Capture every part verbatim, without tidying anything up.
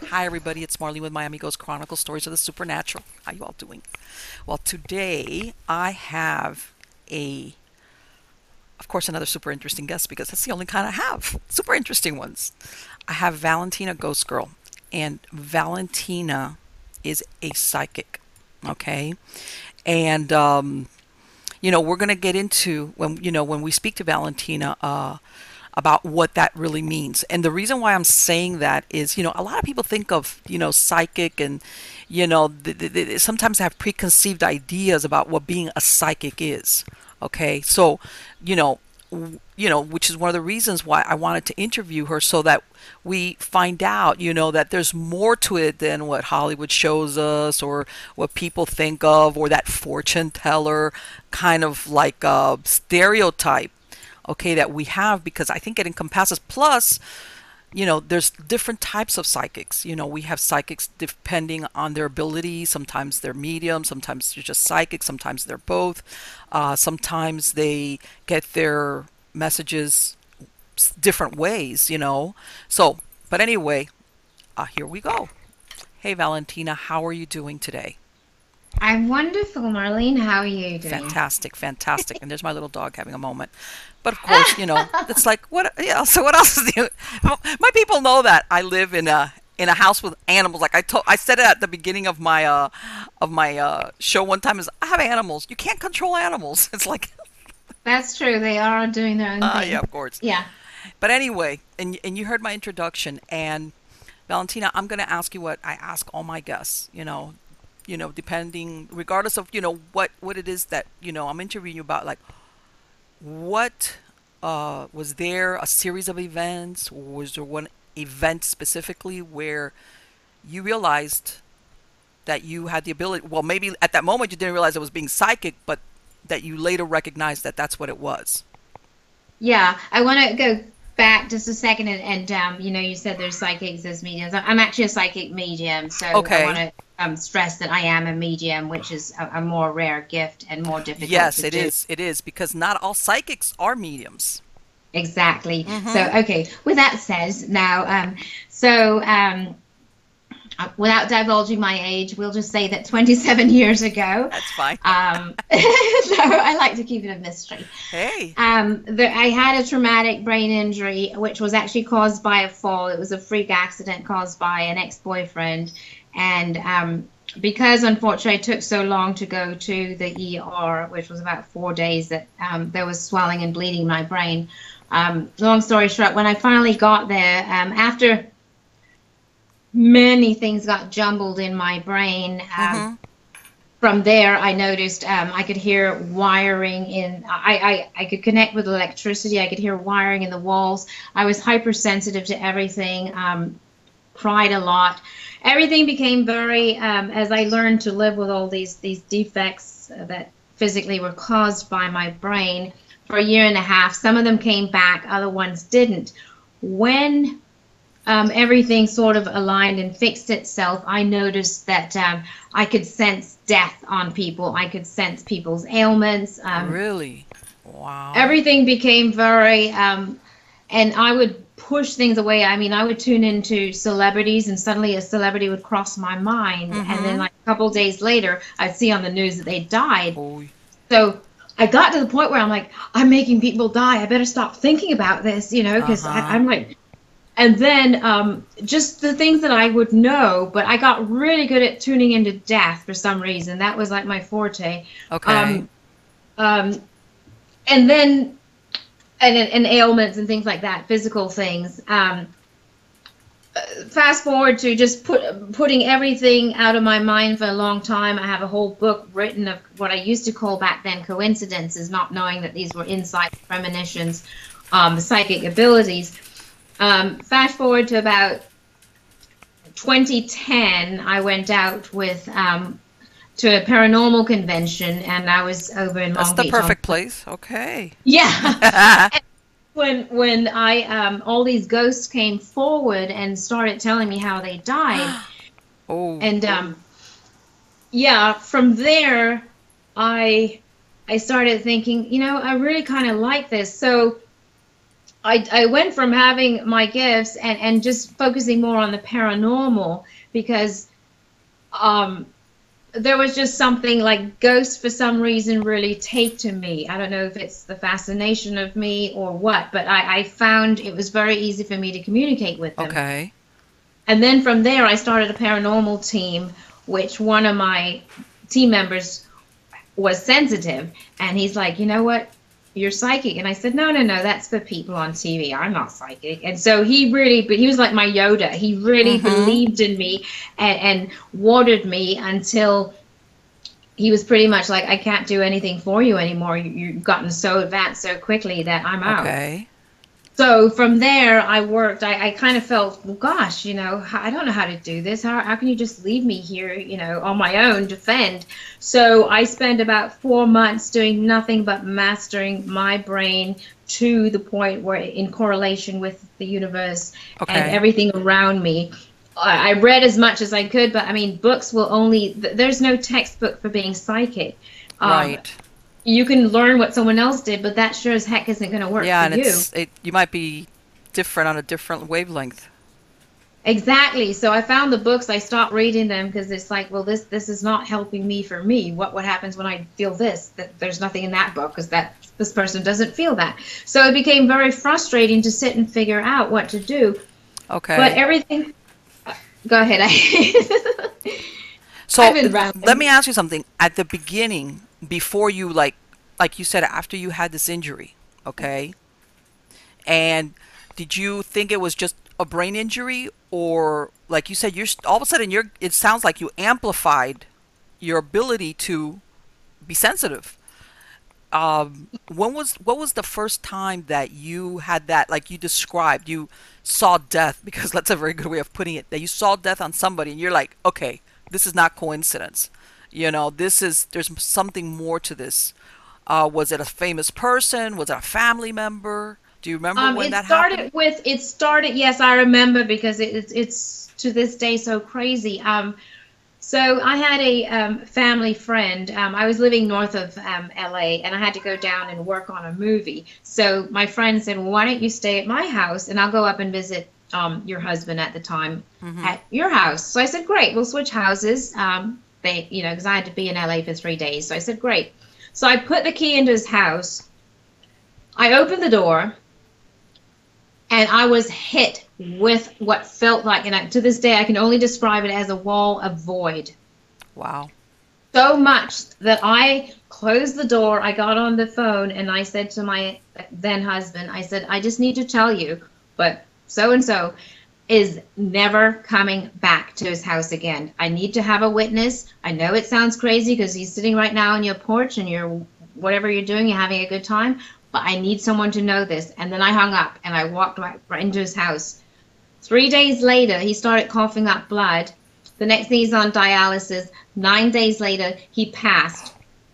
Hi, everybody. It's Marlene with Miami Ghost Chronicles Stories of the Supernatural. How you all doing? Well, today I have a, of course, another super interesting guest because that's the only kind I have. Super interesting ones. I have Valentina Ghost Girl, and Valentina is a psychic. Okay, and um, you know we're gonna get into when you know when we speak to Valentina. Uh, about what that really means. And the reason why I'm saying that is, you know, a lot of people think of, you know, psychic and, you know, th- th- th- sometimes have preconceived ideas about what being a psychic is. Okay. So, you know, w- you know, which is one of the reasons why I wanted to interview her so that we find out, you know, that there's more to it than what Hollywood shows us or what people think of or that fortune teller kind of like uh, stereotype, okay, that we have, because I think it encompasses. Plus, you know, there's different types of psychics. You know, we have psychics depending on their ability. Sometimes they're medium, sometimes they're just psychic, sometimes they're both. Uh, sometimes they get their messages different ways, you know. So, but anyway, uh, here we go. Hey, Valentina, how are you doing today? I'm wonderful, Marlene. How are you doing? Fantastic, fantastic. And there's my little dog having a moment. But of course, you know, it's like what? Yeah. So what else is the? My people know that I live in a in a house with animals. Like I told, I said it at the beginning of my uh of my uh show one time. Is I have animals. You can't control animals. It's like, That's true. They are doing their own ah, uh, yeah, thing. of course. Yeah. But anyway, and and you heard my introduction, and Valentina, I'm gonna ask you what I ask all my guests. You know, you know, depending, regardless of you know what what it is that you know I'm interviewing you about, like what uh, was there a series of events, or was there one event specifically where you realized that you had the ability? Well, maybe at that moment you didn't realize it was being psychic, but that you later recognized that that's what it was. Yeah. I want to go back just a second and, and um, you know, you said there's psychics, there's mediums. I- I'm actually a psychic medium, so I want Okay. to um, stress that I am a medium, which is a, a more rare gift and more difficult Yes, to it do. is. It is because not all psychics are mediums. Exactly. So, Mm-hmm. okay. With that said, now, um, so um, uh, without divulging my age, we'll just say that twenty-seven years ago, That's fine. um, so I like to keep it a mystery. Hey. Um, there, I had a traumatic brain injury, which was actually caused by a fall. It was a freak accident caused by an ex-boyfriend, and um, because unfortunately it took so long to go to the E R, which was about four days, that um, there was swelling and bleeding in my brain. Um, long story short, when I finally got there, um, after many things got jumbled in my brain. Um, Mm-hmm. from there, I noticed um, I could hear wiring in. I, I I could connect with electricity. I could hear wiring in the walls. I was hypersensitive to everything. Um, cried a lot. Everything became very. Um, as I learned to live with all these these defects that physically were caused by my brain for a year and a half. Some of them came back. Other ones didn't. When um, everything sort of aligned and fixed itself, I noticed that um, I could sense death on people. I could sense people's ailments. Um, Really? Wow. everything became very, um, and I would push things away. I mean, I would tune into celebrities, and suddenly a celebrity would cross my mind, and then Mm-hmm. like a couple days later, I'd see on the news that they died. Oh. So I got to the point where I'm like, I'm making people die. I better stop thinking about this, you know, because Uh-huh. I'm like, and then um, just the things that I would know, but I got really good at tuning into death for some reason. That was like my forte. Okay. Um, um, and then and, and ailments and things like that, physical things. Um, fast forward to just put putting everything out of my mind for a long time. I have a whole book written of what I used to call back then coincidences, not knowing that these were insights, premonitions, um, psychic abilities. Um, fast forward to about twenty ten, I went out with um, to a paranormal convention, and I was over in That's Long the Beach on. perfect place. Okay. Yeah, when when I um, all these ghosts came forward and started telling me how they died, Oh. and um, yeah, from there, I I started thinking, you know, I really kind of like this. So I, I went from having my gifts and, and just focusing more on the paranormal because um, there was just something like ghosts for some reason really take to me. I don't know if it's the fascination of me or what, but I, I found it was very easy for me to communicate with them. Okay. And then from there, I started a paranormal team, which one of my team members was sensitive. And he's like, you know what? You're psychic. And I said, no, no, no, that's for people on T V. I'm not psychic. And so he really, but he was like my Yoda. He really Mm-hmm. believed in me and, and watered me until he was pretty much like, I can't do anything for you anymore. You, you've gotten so advanced so quickly that I'm out. Okay. So from there, I worked. I, I kind of felt, well, gosh, you know, I don't know how to do this. How, how can you just leave me here, you know, on my own to fend? So I spent about four months doing nothing but mastering my brain to the point where, in correlation with the universe Okay. and everything around me. I I read as much as I could, but I mean, books will only, th- there's no textbook for being psychic. Um, Right. You can learn what someone else did, but that sure as heck isn't going to work Yeah, for and you. it's it. You might be different on a different wavelength. Exactly. So I found the books, I stopped reading them because it's like, well, this this is not helping me for me. What what happens when I feel this? That there's nothing in that book because that this person doesn't feel that. So it became very frustrating to sit and figure out what to do. Okay. But everything. Go ahead. So I've been rambling. let me ask you something. At the beginning, before you like, like you said, after you had this injury, okay, and did you think it was just a brain injury, or like you said, you're st- all of a sudden you're? It sounds like you amplified your ability to be sensitive. Um, when was what was the first time that you had that, like you described, you saw death? Because that's a very good way of putting it. That you saw death on somebody, and you're like, okay, this is not coincidence. You know, this is there's something more to this. Uh, was it a famous person? Was it a family member? Do you remember Um, when it that started happened? with it started. Yes, I remember because it, it's it's to this day so crazy. Um, so I had a um, family friend. Um, I was living north of um, L A, and I had to go down and work on a movie. So my friend said, "Well, why don't you stay at my house, and I'll go up and visit um, your husband at the time Mm-hmm. at your house." So I said, "Great, we'll switch houses." Um, they, you know, because I had to be in L A for three days. So I said, "Great." So I put the key into his house. I opened the door. And I was hit with what felt like, and I, to this day, I can only describe it as a wall of void. Wow. So much that I closed the door, I got on the phone, and I said to my then husband, I said, I just need to tell you, but so-and-so is never coming back to his house again. I need to have a witness. I know it sounds crazy because he's sitting right now on your porch and you're, whatever you're doing, you're having a good time. But I need someone to know this. And then I hung up and I walked right, right into his house. Three days later, he started coughing up blood. The next thing he's on dialysis. Nine days later, he passed.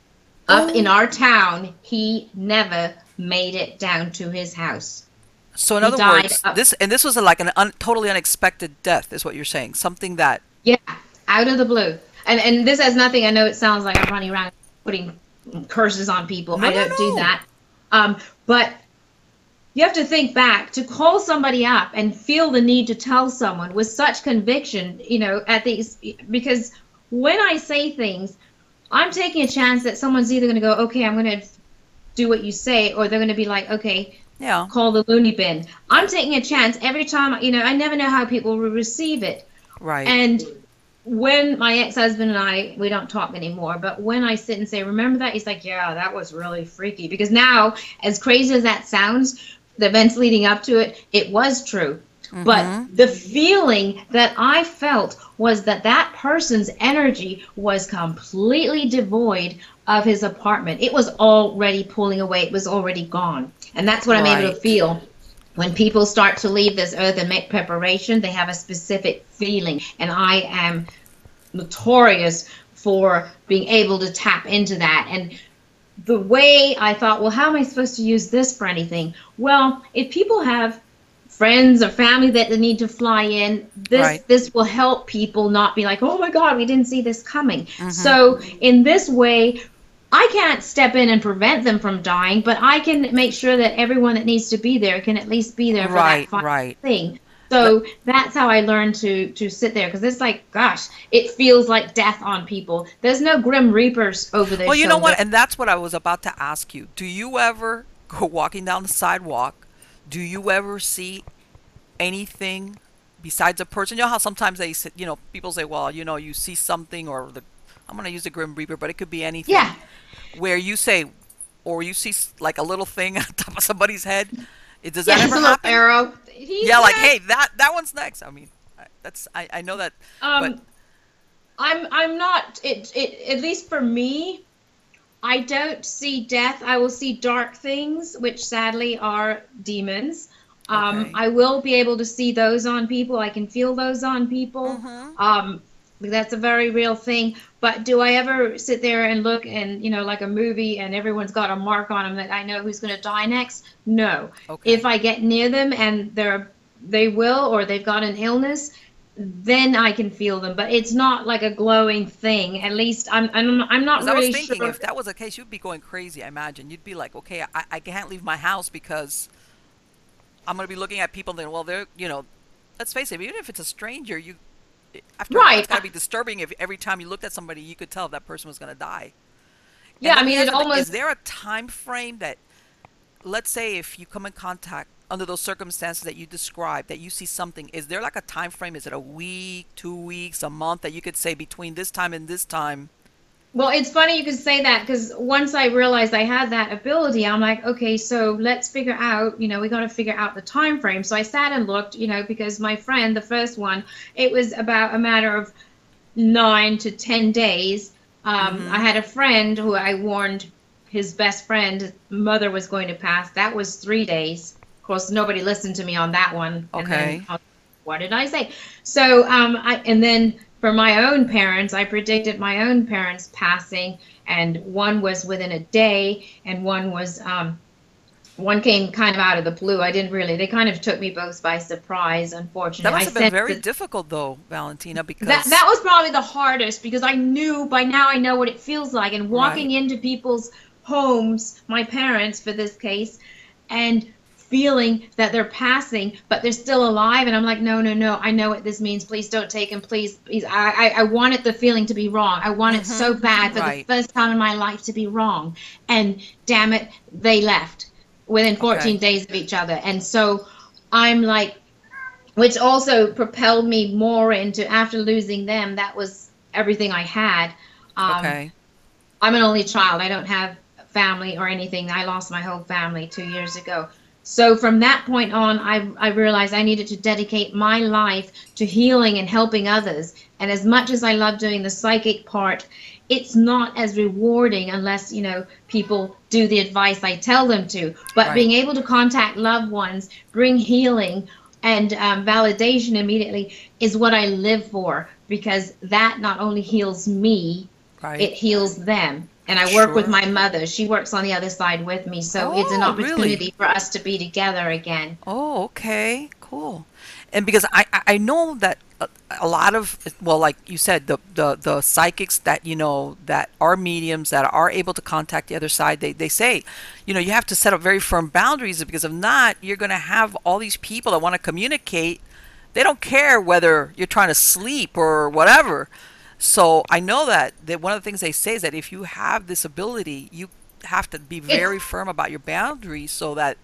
Up in our town, he never made it down to his house. So in He other died words, up- this and this was a, like an un, totally unexpected death, is what you're saying. Something that. Yeah, out of the blue. And and this has nothing, I know it sounds like I'm running around putting curses on people. No, I no, don't do no. that. Um, but you have to think back to call somebody up and feel the need to tell someone with such conviction, you know, at these, because when I say things, I'm taking a chance that someone's either going to go, okay, I'm going to do what you say, or they're going to be like, okay, Yeah. call the loony bin. I'm taking a chance every time, you know, I never know how people will receive it. Right. And when my ex-husband and I, we don't talk anymore, but when I sit and say, remember that? He's like, yeah, that was really freaky. Because now, as crazy as that sounds, the events leading up to it, it was true. Mm-hmm. But the feeling that I felt was that that person's energy was completely devoid of his apartment. It was already pulling away. It was already gone. And that's what I'm able to Right. feel. When people start to leave this earth and make preparation, they have a specific feeling. And I am notorious for being able to tap into that. And the way I thought, well, how am I supposed to use this for anything? Well, if people have friends or family that they need to fly in, this Right. this will help people not be like, oh my God, we didn't see this coming. Mm-hmm. So in this way, I can't step in and prevent them from dying, but I can make sure that everyone that needs to be there can at least be there for that Right, final right. thing. Let, So that's how I learned to to sit there because it's like, gosh, it feels like death on people. There's no grim reapers over their well, you know shoulder. what? And that's what I was about to ask you. Do you ever go walking down the sidewalk? Do you ever see anything besides a person? You know how sometimes they, say- you know, people say, well, you know, you see something, or the, I'm going to use the Grim Reaper, but it could be anything, Yeah, where you say, or you see s- like a little thing on top of somebody's head. It, does that yeah, it's ever a little happen? arrow. He's Yeah, like, dead. hey, that that one's next. I mean, I- that's I, I know that, but Um, I'm I'm not it it at least for me. I don't see death. I will see dark things, which sadly are demons. Um, okay. I will be able to see those on people. I can feel those on people. Mm-hmm. Um, that's a very real thing. But do I ever sit there and look and, you know, like a movie and everyone's got a mark on them that I know who's going to die next? No. If Okay. I get near them and they're they will or they've got an illness, then I can feel them. But it's not like a glowing thing. At least I'm I'm I'm not Because I was really thinking, sure. if that was the case, you'd be going crazy. I imagine you'd be like, okay, I, I can't leave my house because I'm going to be looking at people. Then, well, they're, you know, let's face it, even if it's a stranger, you, after a while, Right. it's got to be disturbing if every time you looked at somebody, you could tell if that person was going to die. And Yeah, I let me mean, ask it you, th- is almost, there a time frame that, let's say, if you come in contact under those circumstances that you described, that you see something, is there like a time frame? Is it a week, two weeks, a month that you could say between this time and this time? well, it's funny you could say that because once I realized I had that ability, I'm like, okay, so let's figure out, you know, we got to figure out the time frame. So I sat and looked, you know, because my friend, the first one, it was about a matter of nine to ten days. Um, I Mm-hmm. had a friend who I warned his best friend mother was going to pass. That was three days. Of course, nobody listened to me on that one. And then, Okay. uh, what did I say? So, um, I and then for my own parents, I predicted my own parents passing, and one was within a day, and one was um, one came kind of out of the blue. I didn't really. They kind of took me both by surprise. That Unfortunately, I must have been sensed very that difficult, though, Valentina, that because, that was probably the hardest because I knew by now I know what it feels like and right. walking into people's homes, my parents for this case, and feeling that they're passing but they're still alive and I'm like no no no I know what this means, please don't take him, please please I, I I wanted the feeling to be wrong. I want it so Mm-hmm. bad for the Right. first time in my life to be wrong, and damn it, they left within fourteen Okay. days of each other. And so I'm like, which also propelled me more into after losing them. That was everything I had. Um, Okay. I'm an only child. I don't have family or anything. I lost my whole family two years ago. So from that point on, I, I realized I needed to dedicate my life to healing and helping others. And as much as I love doing the psychic part, it's not as rewarding unless, you know, people do the advice I tell them to. But Right. being able to contact loved ones, bring healing and um, validation immediately is what I live for because that not only heals me, it Right. heals them. And I work with Sure. my mother. She works on the other side with me. So it's an Oh, really? opportunity for us to be together again. Oh, okay. Cool. And because I I I know that a, a lot of, well, like you said, the the the psychics that, you know, that are mediums that are able to contact the other side, they they say, you know, you have to set up very firm boundaries because if not, you're going to have all these people that want to communicate. They don't care whether you're trying to sleep or whatever. So I know that, that one of the things they say is that if you have this ability, you have to be It's very firm about your boundaries so that,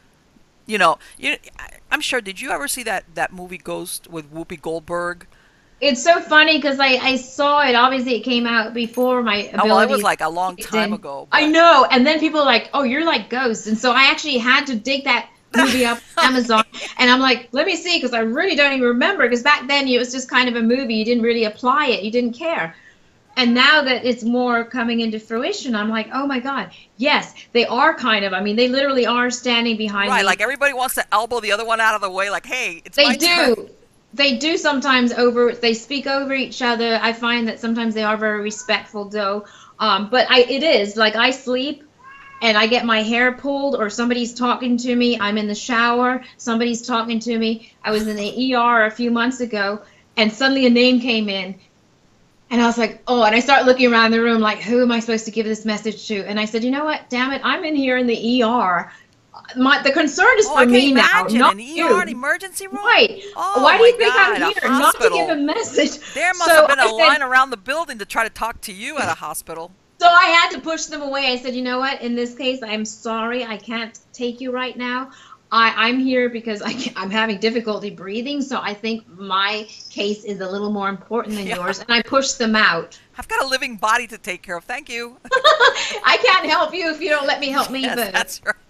you know, you, I- I'm sure, did you ever see that, that movie Ghost with Whoopi Goldberg? it's so funny because I, I saw it. Obviously, it came out before my Oh, well, it was abilities like a long kicked time in. ago, I but know. And then people are like, oh, you're like Ghost. And so I actually had to dig that movie up on Amazon. And I'm like, let me see, because I really don't even remember. Because back then it was just kind of a movie. You didn't really apply it, you didn't care. And now that it's more coming into fruition, I'm like, oh my God, yes, they are kind of. I mean, they literally are standing behind right, me. like everybody wants to elbow the other one out of the way, like, hey, it's They my turn. do. They do sometimes over. They speak over each other. I find that sometimes they are very respectful, though. Um, but I, it is like I sleep and I get my hair pulled, or somebody's talking to me. I'm in the shower. Somebody's talking to me. I was in the E R a few months ago, and suddenly a name came in. And I was like, oh, and I start looking around the room like, who am I supposed to give this message to? And I said, you know what? Damn it, I'm in here in the E R. My the concern is Oh, I for can me now, imagine not an E R, an you. emergency room. Right. Oh Why do my you think I'm God, a here? Not to give a hospital. message. There must have So been I a line said, around the building to try to talk to you at a hospital. so I had to push them away. I said, you know what? In this case, I'm sorry. I can't take you right now. I, I'm here because I can, I'm having difficulty breathing. So I think my case is a little more important than Yeah, yours. And I pushed them out. I've got a living body to take care of. Thank you. I can't help you if you don't let me help me Yes, first. that's right.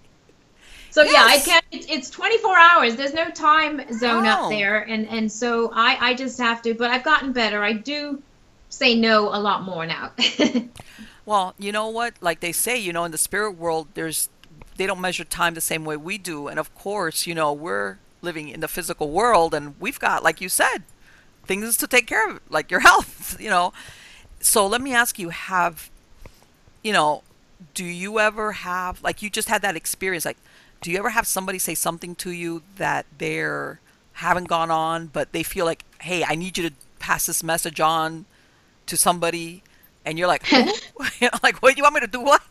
So yeah, I Yes. can't. It's, it's twenty-four hours. There's no time zone up Oh. there, and and so I I just have to. But I've gotten better. I do say no a lot more now. Well, you know what? Like they say, you know, in the spirit world, there's they don't measure time the same way we do. And of course, you know, we're living in the physical world and we've got, like you said, things to take care of, like your health, you know. So let me ask you, have, you know, do you ever have, like you just had that experience, like, do you ever have somebody say something to you that they're haven't gone on, but they feel like, hey, I need you to pass this message on to somebody, and you're like, who? You know, like, what, you want me to do what?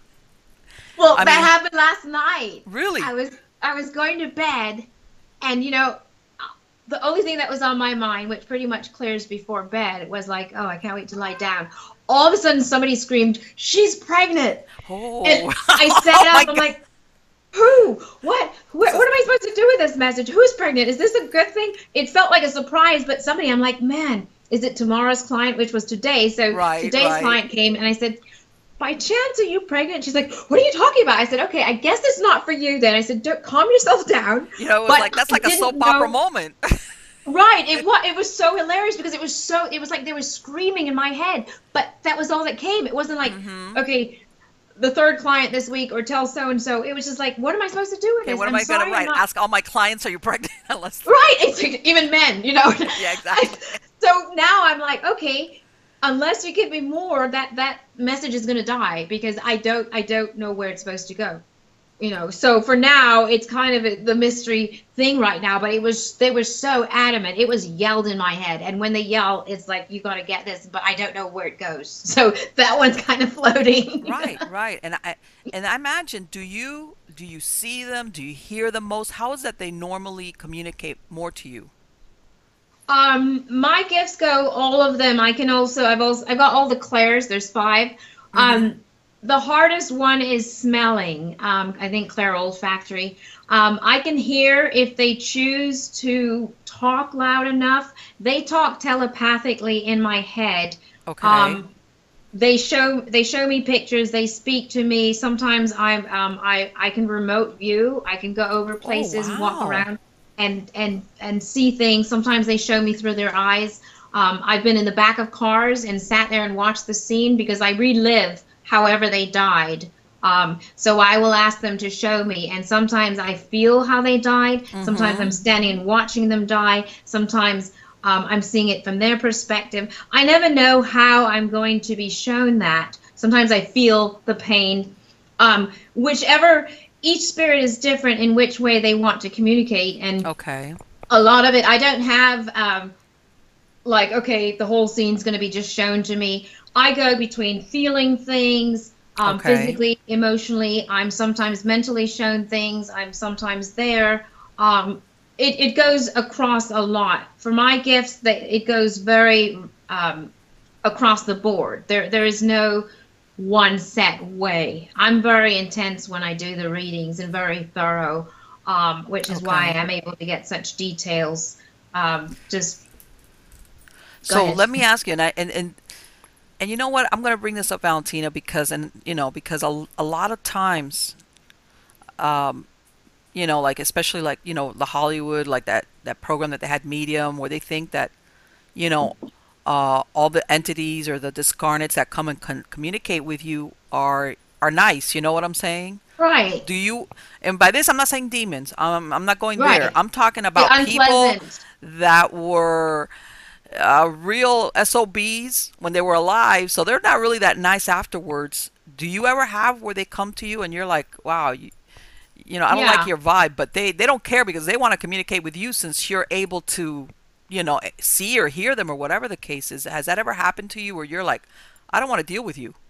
Well, I that mean, happened last night. really? I was I was going to bed, and you know, the only thing that was on my mind, which pretty much clears before bed, was like, oh, I can't wait to lie down. All of a sudden, somebody screamed, "She's pregnant!" Oh, And I oh sat my up. I'm God. like, who? What? What, So, what am I supposed to do with this message? Who's pregnant? Is this a good thing? It felt like a surprise, but somebody, I'm like, man, is it tomorrow's client, which was today? So right, today's right. client came, and I said, by chance, are you pregnant? She's like, what are you talking about? I said, okay, I guess it's not for you then. I said, don't, calm yourself down. You know, it was But like that's I like a didn't soap opera know. moment. Right. It was it was so hilarious because it was so it was like they were screaming in my head, but that was all that came. It wasn't like, Hmm. okay, the third client this week or tell so and so. It was just like, what am I supposed to do with Okay, this? what am I'm I gonna sorry, I'm write? not Ask all my clients, are you pregnant? Unless, right. It's like, even men, you know. yeah, I, exactly. so now I'm like, okay, unless you give me more, that that message is gonna die because I don't I don't know where it's supposed to go. You know, so for now it's kind of a, the mystery thing right now, but it was they were so adamant. It was yelled in my head, and when they yell it's like you got to get this, but I don't know where it goes. So that one's kind of floating. Right, right. And I and I imagine, do you do you see them? Do you hear them most? How is that they normally communicate more to you? Um, my gifts go all of them. I can also I've also I've got all the clairs. There's five. Hmm. Um, the hardest one is smelling. Um, I think Claire olfactory. Um, I can hear if they choose to talk loud enough. They talk telepathically in my head. Okay. Um, they show they show me pictures. They speak to me. Sometimes I'm um, I I can remote view. I can go over Oh, places and walk wow. around and and and see things. Sometimes they show me through their eyes. Um, I've been in the back of cars and sat there and watched the scene because I relive however they died. Um, so I will ask them to show me, and sometimes I feel how they died. Sometimes Hmm. I'm standing and watching them die. Sometimes um, I'm seeing it from their perspective. I never know how I'm going to be shown that. Sometimes I feel the pain. Um, whichever, each spirit is different in which way they want to communicate, and Okay. a lot of it I don't have. Um, like, okay, the whole scene's going to be just shown to me. I go between feeling things, um, Okay. physically, emotionally. I'm sometimes mentally shown things. I'm sometimes there. Um, it, it goes across a lot. For my gifts, that it goes very um, across the board. There, there is no one set way. I'm very intense when I do the readings and very thorough, um, which is why Okay. I'm able to get such details. Um, just go So ahead. let me ask you, and I and and and you know what? I'm going to bring this up, Valentina, because and you know because a, a lot of times, um, you know, like especially like you know the Hollywood, like that that program that they had Medium, where they think that you know uh, all the entities or the discarnates that come and con- communicate with you are are nice. You know what I'm saying? Right, Do you? And by this, I'm not saying demons. Um, I'm not going there. right. I'm talking The about people unpleasant. that were uh, real S O Bs when they were alive, so they're not really that nice afterwards. Do you ever have where they come to you and you're like, wow, you, you know, I don't like Yeah. your vibe, but they they don't care because they want to communicate with you since you're able to, you know, see or hear them or whatever the case is. Has that ever happened to you where you're like, I don't want to deal with you?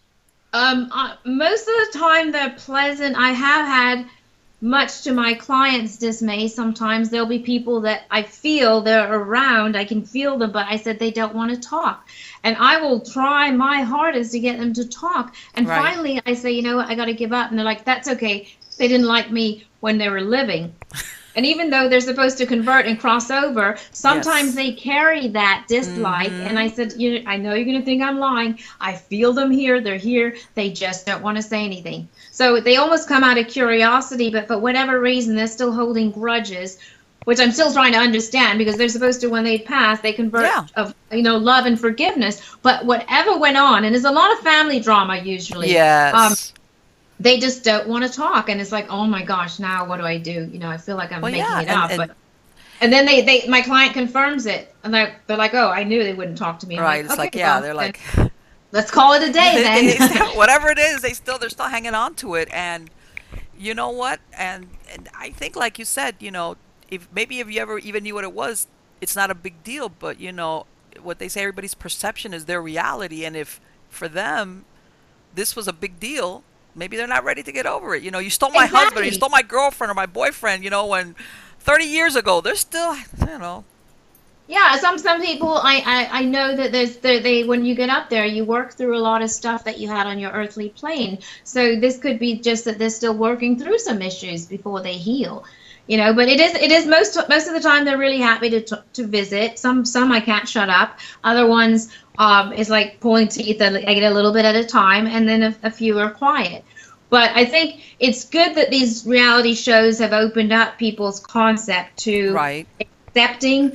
Um, uh, most of the time they're pleasant. I have had, much to my clients' dismay, sometimes there'll be people that I feel they're around, I can feel them, but I said they don't want to talk. And I will try my hardest to get them to talk. And Right. finally I say, you know what, I got to give up. And they're like, that's okay. They didn't like me when they were living. And even though they're supposed to convert and cross over, sometimes Yes. they carry that dislike. And Mm-hmm. I said, you I know you're going to think I'm lying. I feel them here. They're here. They just don't want to say anything. So they almost come out of curiosity, but for whatever reason, they're still holding grudges, which I'm still trying to understand because they're supposed to, when they pass, they convert Yeah. of, you know, love and forgiveness. But whatever went on, and there's a lot of family drama usually. Um, Yes. they just don't want to talk, and it's like, oh my gosh, now what do I do? You know, I feel like I'm Well, making yeah, it and up, and but and then they, they my client confirms it, and they're, they're like, oh, I knew they wouldn't talk to me. I'm right. like, It's okay, like, yeah, well, they're then like, let's call it a day they, they then. still, whatever it is, they still they're still hanging on to it. And you know what? And and I think, like you said, you know, if maybe if you ever even knew what it was, it's not a big deal. But you know, what they say, everybody's perception is their reality. And if for them this was a big deal, maybe they're not ready to get over it. You know, you stole my husband, or you Exactly. stole my girlfriend, or my boyfriend. You know, when thirty years ago, they're still, you know, Yeah, some some people I, I, I know that there's they, they when you get up there you work through a lot of stuff that you had on your earthly plane. So this could be just that they're still working through some issues before they heal. You know, but it is it is most most of the time they're really happy to t- to visit. Some some I can't shut up. Other ones um is like pulling teeth, and I get a little bit at a time, and then a, a few are quiet. But I think it's good that these reality shows have opened up people's concept to right. accepting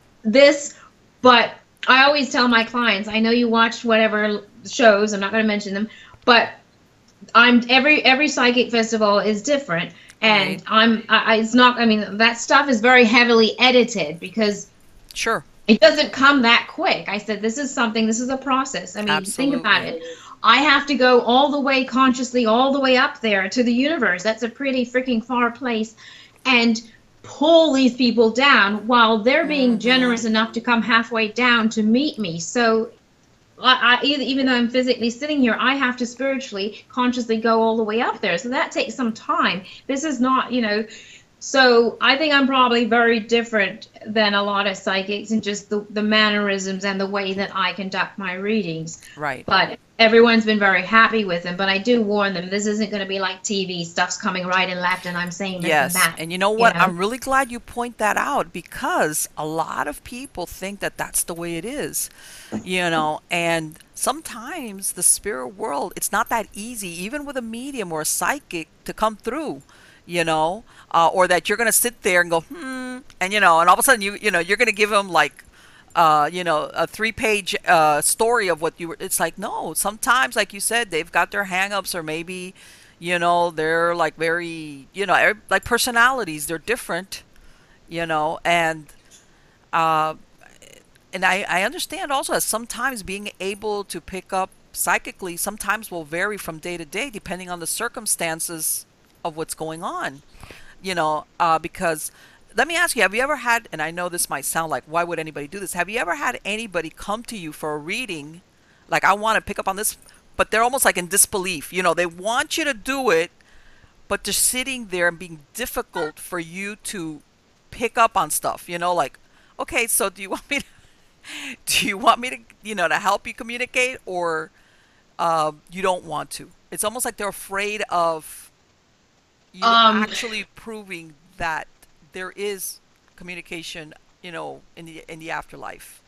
this. But I always tell my clients, I know you watch whatever shows, I'm not going to mention them, but I'm every every psychic festival is different, and Right. I'm I, I- it's not, I mean, that stuff is very heavily edited because Sure. it doesn't come that quick. I said, this is something, this is a process. I mean, think about Absolutely. it. I have to go all the way consciously, all the way up there to the universe. That's a pretty freaking far place. And pull these people down while they're being Mm-hmm. generous enough to come halfway down to meet me. So I, I, even though I'm physically sitting here, I have to spiritually, consciously go all the way up there. So that takes some time. This is not, you know, so I think I'm probably very different than a lot of psychics in just the, the mannerisms and the way that I conduct my readings. Right. But everyone's been very happy with them. But I do warn them, this isn't going to be like T V. Stuff's coming right and left, and I'm saying this and Yes. that. And you know You what? know? I'm really glad you point that out, because a lot of people think that that's the way it is, you know, and sometimes the spirit world, it's not that easy, even with a medium or a psychic, to come through, you know, uh, or that you're going to sit there and go, hmm, and, you know, and all of a sudden, you, you know, you're going to give them like, uh, you know, a three page uh, story of what you were. It's like, no, sometimes, like you said, they've got their hang-ups, or maybe, you know, they're like very, you know, every- like personalities, they're different, you know, and, uh, and I, I understand also that sometimes being able to pick up psychically sometimes will vary from day to day depending on the circumstances of what's going on, you know, uh, because let me ask you, have you ever had, and I know this might sound like, why would anybody do this? Have you ever had anybody come to you for a reading, like, I want to pick up on this, but they're almost like in disbelief, you know, they want you to do it, but they're sitting there and being difficult for you to pick up on stuff, you know, like, okay, so do you want me to, do you want me to, you know, to help you communicate, or uh, you don't want to? It's almost like they're afraid of you Um, actually proving that there is communication, you know, in the in the afterlife.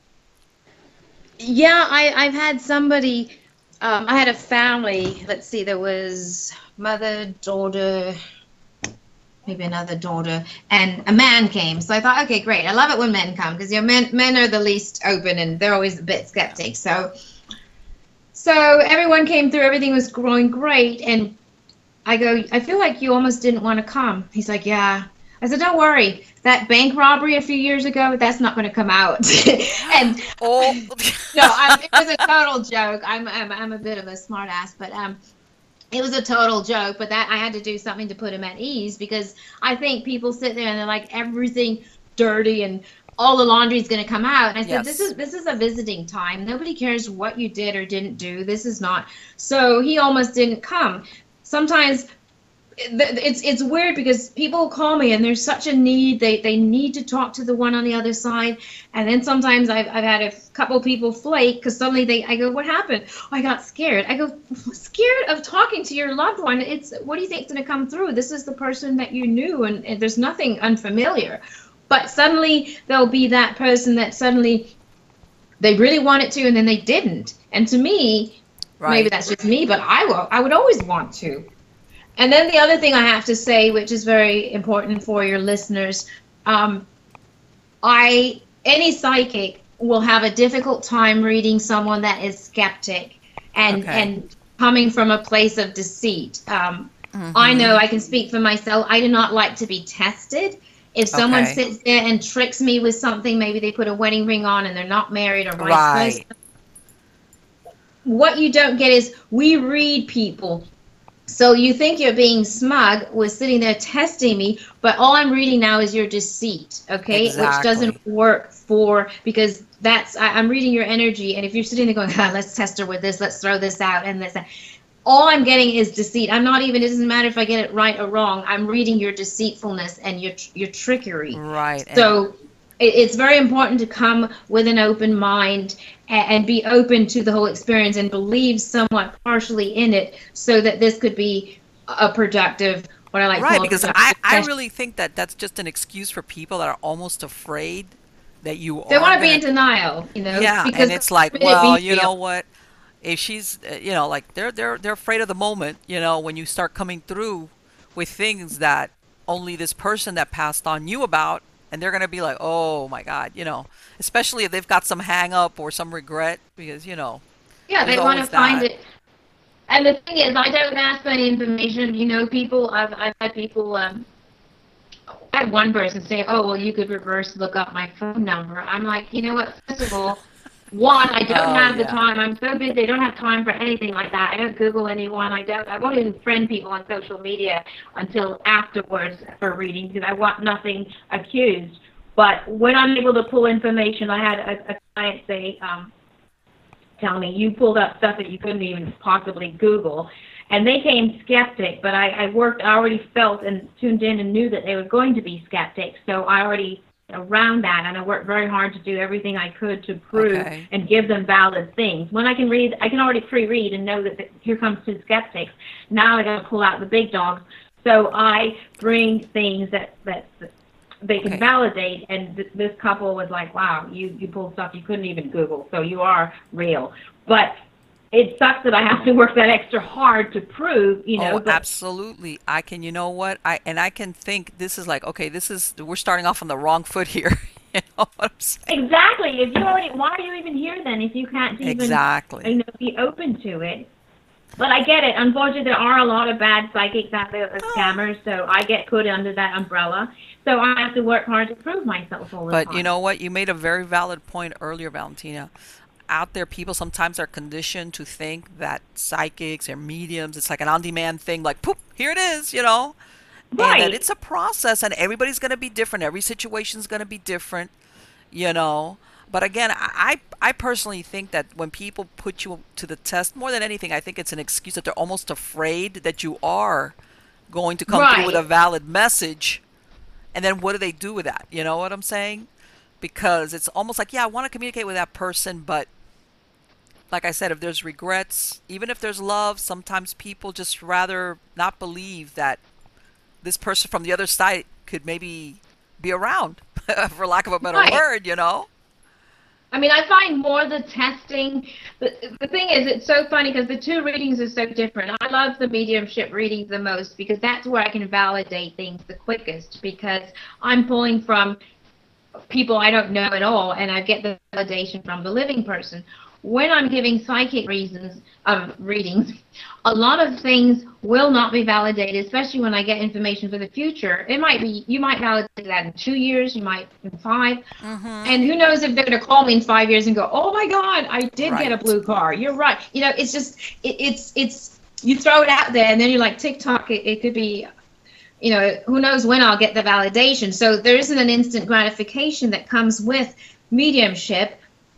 yeah, I, I've had somebody, um, I had a family, let's see, there was mother, daughter, maybe another daughter, and a man came. So I thought, okay, great. I love it when men come because your men men are the least open and they're always a bit skeptic. So so everyone came through, everything was going great, and I go, I feel like you almost didn't want to come. He's like, yeah. I said, don't worry. That bank robbery a few years ago, that's not going to come out. and Oh, no, I'm, it was a total joke. I'm, I'm I'm a bit of a smart ass, but um, it was a total joke. But that I had to do something to put him at ease because I think people sit there and they're like everything dirty and all the laundry is going to come out. And I said, this Yes. is this is a visiting time. Nobody cares what you did or didn't do. This is not. So he almost didn't come. Sometimes it's it's weird because people call me and there's such a need. They they need to talk to the one on the other side. And then sometimes I've I've had a couple people flake because suddenly they I go, what happened? Oh, I got scared. I go, scared of talking to your loved one. It's what do you think is going to come through? This is the person that you knew, and, and there's nothing unfamiliar. But suddenly there'll be that person that suddenly they really wanted to and then they didn't. And to me, Right. maybe that's just me, but I will I would always want to. And then the other thing I have to say, which is very important for your listeners, um, I any psychic will have a difficult time reading someone that is skeptic and Okay. and coming from a place of deceit. Um, Mhm. I know I can speak for myself. I do not like to be tested. If someone Okay. sits there and tricks me with something, maybe they put a wedding ring on and they're not married or vice Right. versa. What you don't get is we read people. So you think you're being smug with sitting there testing me, but all I'm reading now is your deceit, okay? Which Exactly. doesn't work for, because that's, I, I'm reading your energy, and if you're sitting there going, ah, let's test her with this, let's throw this out, and this, that. All I'm getting is deceit. I'm not even, it doesn't matter if I get it right or wrong. I'm reading your deceitfulness and your your trickery. Right. And- So it, it's very important to come with an open mind and, and be open to the whole experience and believe somewhat partially in it so that this could be a productive, what I like to Right, call a because I, productive I session. really think that that's just an excuse for people that are almost afraid that you They are want to be gonna- in denial, you know? Yeah, because and it's like, it made well, me you feel- know what? If she's, uh, you know, like they're they're they're afraid of the moment, you know, when you start coming through with things that only this person that passed on knew about, and they're gonna be like, oh my God, you know, especially if they've got some hang up or some regret, because you know, Yeah, there's they want to always find that. it. And the thing is, I don't ask for any information. You know, people, I've, I've had people, um, I had one person say, oh, well, you could reverse look up my phone number. I'm like, you know what, first of all, one, I don't Oh, have the yeah. time. I'm so busy. I don't have time for anything like that. I don't Google anyone. I don't, I won't even friend people on social media until afterwards for reading because I want nothing accused. But when I'm able to pull information, I had a, a client say, um, tell me, you pulled up stuff that you couldn't even possibly Google. And they came skeptic, but I, I worked, I already felt and tuned in and knew that they were going to be skeptic. So I already around that, and I worked very hard to do everything I could to prove Okay. and give them valid things. When I can read, I can already pre-read and know that the, here comes two skeptics. Now I got to pull out the big dogs. So I bring things that, that they can Okay. validate, and th- this couple was like, wow, you, you pulled stuff you couldn't even Google, so you are real. But it sucks that I have to work that extra hard to prove, you know. Oh, but absolutely. I can, you know what? I and I can think this is like, okay, this is we're starting off on the wrong foot here. You know what I'm saying? exactly, if you already, why are you even here then if you can't even Exactly. you know, be open to it? But I get it. Unfortunately, there are a lot of bad psychics out there, uh, scammers, so I get put under that umbrella. So I have to work hard to prove myself all the time. But you know what? You made a very valid point earlier, Valentina. Out there, people sometimes are conditioned to think that psychics or mediums, it's like an on-demand thing, like, poop, here it is, you know? And that Right. it's a process, and everybody's going to be different. Every situation's going to be different, you know? But again, I, I I personally think that when people put you to the test, more than anything, I think it's an excuse that they're almost afraid that you are going to come through with a Right. valid message. And then what do they do with that? You know what I'm saying? Because it's almost like, yeah, I want to communicate with that person, but like I said, if there's regrets, even if there's love, sometimes people just rather not believe that this person from the other side could maybe be around, for lack of a better Right. word, you know? I mean, I find more the testing. The, the thing is, it's so funny because the two readings are so different. I love the mediumship readings the most because that's where I can validate things the quickest because I'm pulling from people I don't know at all, and I get the validation from the living person. When I'm giving psychic reasons, um, readings, a lot of things will not be validated, especially when I get information for the future. It might be, you might validate that in two years, you might in five, Mm-hmm. and who knows if they're going to call me in five years and go, oh my God, I did get a Right. blue car. You're right. You know, it's just, it, it's, it's, you throw it out there, and then you're like TikTok, it, it could be, you know, who knows when I'll get the validation. So there isn't an instant gratification that comes with mediumship,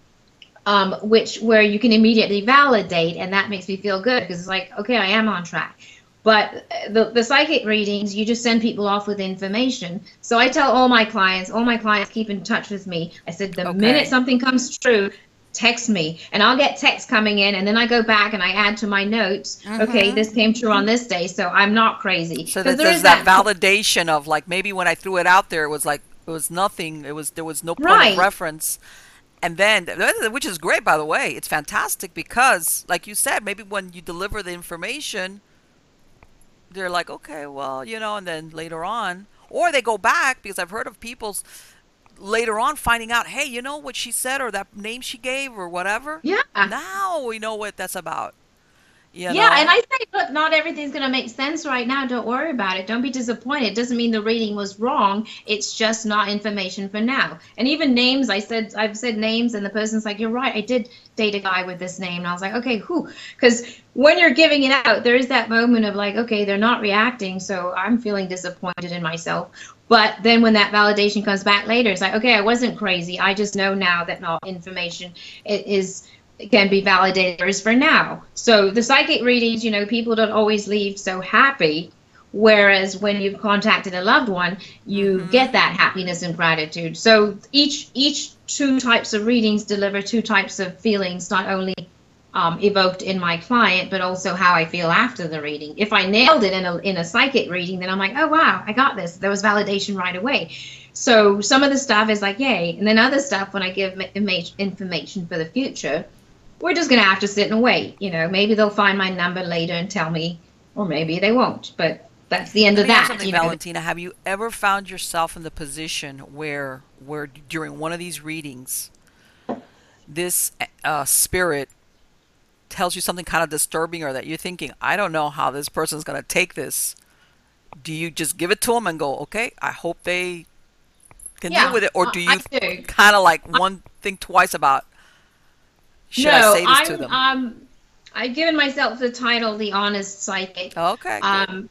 um, which where you can immediately validate, and that makes me feel good because it's like, okay, I am on track. But the, the psychic readings, you just send people off with information. So I tell all my clients, all my clients keep in touch with me. I said, the Okay. minute something comes true, text me. And I'll get texts coming in, and then I go back and I add to my notes, Mm-hmm. okay, this came true on this day, so I'm not crazy. So 'Cause that there there's is that validation of like maybe when I threw it out there, it was like it was nothing. It was there was no point Right. of reference. And then, which is great, by the way, it's fantastic because, like you said, maybe when you deliver the information, they're like, okay, well, you know, and then later on, or they go back because I've heard of people's later on finding out, hey, you know what she said or that name she gave or whatever. Yeah. Now we know what that's about. You Yeah, know? and I say, look, not everything's going to make sense right now. Don't worry about it. Don't be disappointed. It doesn't mean the reading was wrong. It's just not information for now. And even names, I said, I've said names, and the person's like, you're right. I did date a guy with this name. And I was like, okay, who? Because when you're giving it out, there is that moment of like, okay, they're not reacting, so I'm feeling disappointed in myself. But then when that validation comes back later, it's like, okay, I wasn't crazy. I just know now that not information it is can be validated or is for now. So the psychic readings, you know, people don't always leave so happy. Whereas when you've contacted a loved one, you Mhm. get that happiness and gratitude. So each each two types of readings deliver two types of feelings, not only um, evoked in my client, but also how I feel after the reading. If I nailed it in a in a psychic reading, then I'm like, oh wow, I got this. There was validation right away. So some of the stuff is like, yay, and then other stuff when I give information for the future, we're just going to have to sit and wait. You know, maybe they'll find my number later and tell me, or maybe they won't. But that's the end Let of me ask that. something, You know? Valentina. Have you ever found yourself in the position where, where during one of these readings, this uh, spirit tells you something kind of disturbing, or that you're thinking, I don't know how this person's going to take this? Do you just give it to them and go, okay, I hope they can Yeah, deal with it, or I- do I you do. kind of like one think twice about, should I no, say this I'm, to them? Um, I've given myself the title, the honest psychic. Okay, good. Um,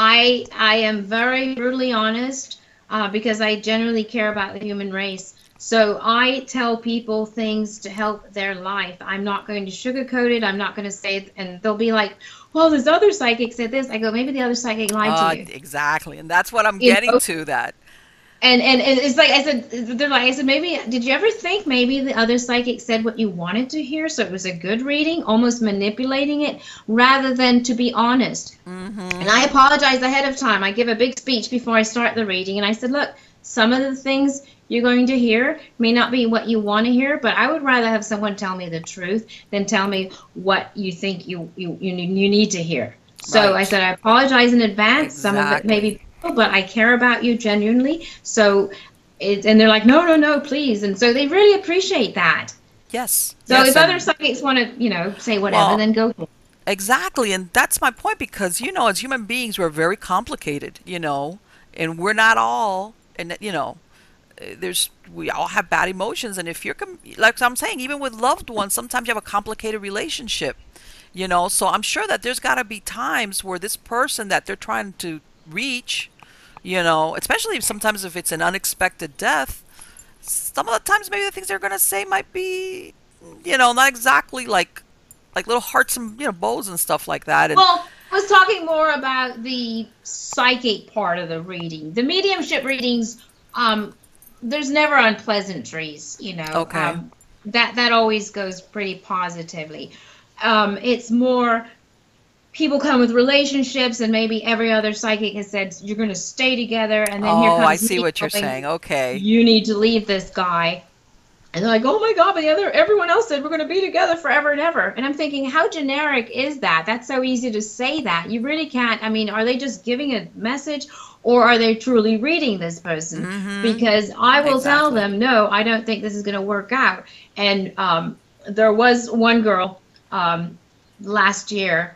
I I am very brutally honest uh, because I genuinely care about the human race. So I tell people things to help their life. I'm not going to sugarcoat it. I'm not going to say, and they'll be like, well, this other psychic said this. I go, maybe the other psychic lied Uh, to you. exactly, and that's what I'm You getting know? to. That And, and and it's like I said, they're like I said, maybe did you ever think maybe the other psychic said what you wanted to hear, so it was a good reading, almost manipulating it rather than to be honest. hmm And I apologize ahead of time. I give a big speech before I start the reading, and I said, look, some of the things you're going to hear may not be what you want to hear, but I would rather have someone tell me the truth than tell me what you think you you you need, you need to hear. So Right. I said, I apologize in advance. Some of it may be, but I care about you genuinely. So, it, and they're like, no, no, no, please. And so they really appreciate that. yes. So yes, if and- other psychics want to, you know, say whatever, Well, then go for it. Exactly, and that's my point, because you know, as human beings, we're very complicated, you know, and we're not all, and you know, uh, there's we all have bad emotions, and if you're com- like I'm saying, even with loved ones, sometimes you have a complicated relationship, you know. So I'm sure that there's got to be times where this person that they're trying to reach, you know, especially if sometimes if it's an unexpected death, some of the times maybe the things they're gonna say might be, you know, not exactly like like little hearts and, you know, bows and stuff like that. And Well, I was talking more about the psychic part of the reading. The mediumship readings, um, there's never unpleasantries, you know. Okay. Um, that that always goes pretty positively. Um, it's more people come with relationships, and maybe every other psychic has said you're going to stay together, and then here oh, comes I see me what you're going, saying. Okay. you need to leave this guy. And they're like, oh my God, but the other, everyone else said we're going to be together forever and ever. And I'm thinking, how generic is that? That's so easy to say that. You really can't. I mean, are they just giving a message, or are they truly reading this person? Mhm. Because I will tell Exactly. them, no, I don't think this is going to work out. And um, there was one girl um, last year.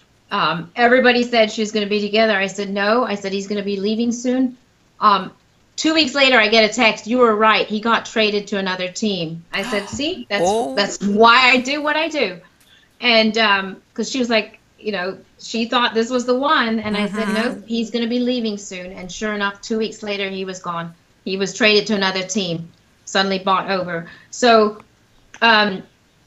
Um, everybody said she was going to be together. I said, no. I said, he's going to be leaving soon. Um, Two weeks later, I get a text. You were right. He got traded to another team. I said, "See, that's Oh. that's why I do what I do." And because she was like, you know, she thought this was the one. And I said, Mm-hmm. nope, he's going to be leaving soon. And sure enough, two weeks later, he was gone. He was traded to another team, suddenly bought over. So um,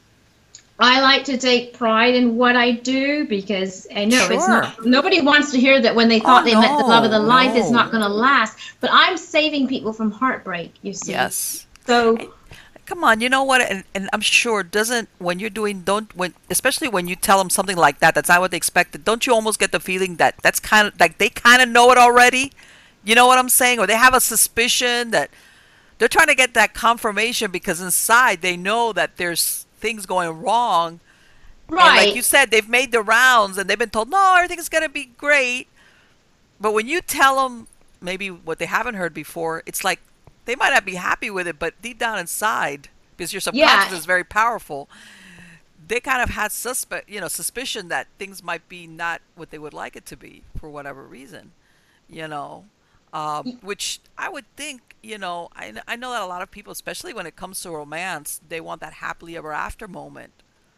I like to take pride in what I do because I know it's Sure. not, nobody wants to hear that when they Oh, thought they met the love of no, their life, it's not no. going to last. But I'm saving people from heartbreak, you see. Yes. So, Come on, you know what? And, and I'm sure doesn't when you're doing don't when especially when you tell them something like that that's not what they expected. Don't you almost get the feeling that that's kind of like they kind of know it already? You know what I'm saying? Or they have a suspicion that they're trying to get that confirmation because inside they know that there's things going wrong. And like you right. said, they've made the rounds and they've been told, no, everything's going to be great. But when you tell them maybe what they haven't heard before, it's like they might not be happy with it, but deep down inside, because your subconscious Yeah, is very powerful, they kind of had suspe- you know, suspicion that things might be not what they would like it to be for whatever reason, you know. Um, which I would think, you know, I, kn- I know that a lot of people, especially when it comes to romance, they want that happily ever after moment.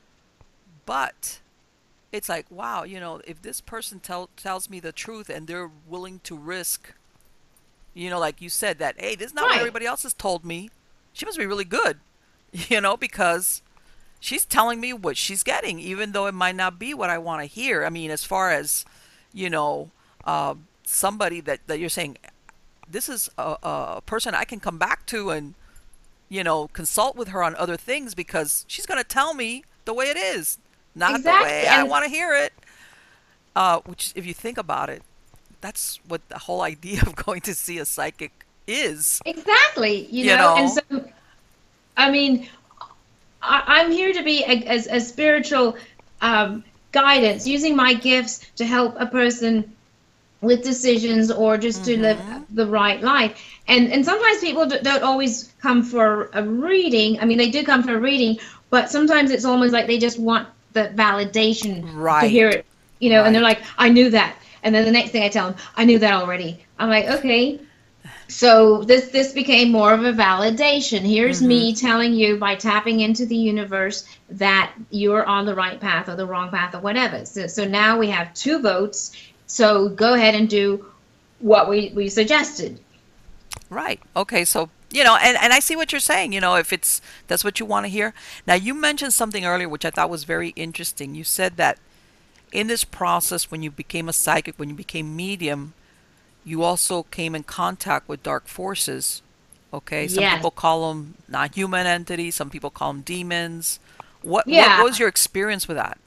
But it's like, wow, you know, if this person tell, tells me the truth and they're willing to risk, you know, like you said, that, hey, this is not what right. everybody else has told me, she must be really good, you know, because she's telling me what she's getting, even though it might not be what I want to hear. I mean, as far as, you know, uh, somebody that, that you're saying, this is a, a person I can come back to and, you know, consult with her on other things because she's going to tell me the way it is, not the way Exactly. I And want to hear it. Uh, which, if you think about it, that's what the whole idea of going to see a psychic is, exactly, you you know, and know? so, I mean, I, I'm here to be a, a, a spiritual um, guidance, using my gifts to help a person with decisions or just to live Mm-hmm. the right life. And and sometimes people d- don't always come for a reading. I mean, they do come for a reading, but sometimes it's almost like they just want the validation to hear Right, it, you know, and they're right. like, I knew that. And then the next thing I tell them, I knew that already. I'm like, okay. So this this became more of a validation. Here's Mm-hmm. me telling you by tapping into the universe that you're on the right path or the wrong path or whatever. So so now we have two votes. So go ahead and do what we, we suggested. Right. Okay. So, you know, and, and I see what you're saying, you know, if it's that's what you want to hear. Now, you mentioned something earlier which I thought was very interesting. You said that in this process, when you became a psychic, when you became medium, you also came in contact with dark forces. Okay. Some Yes. people call them non-human entities, some people call them demons. What, what, Yeah. what was your experience with that?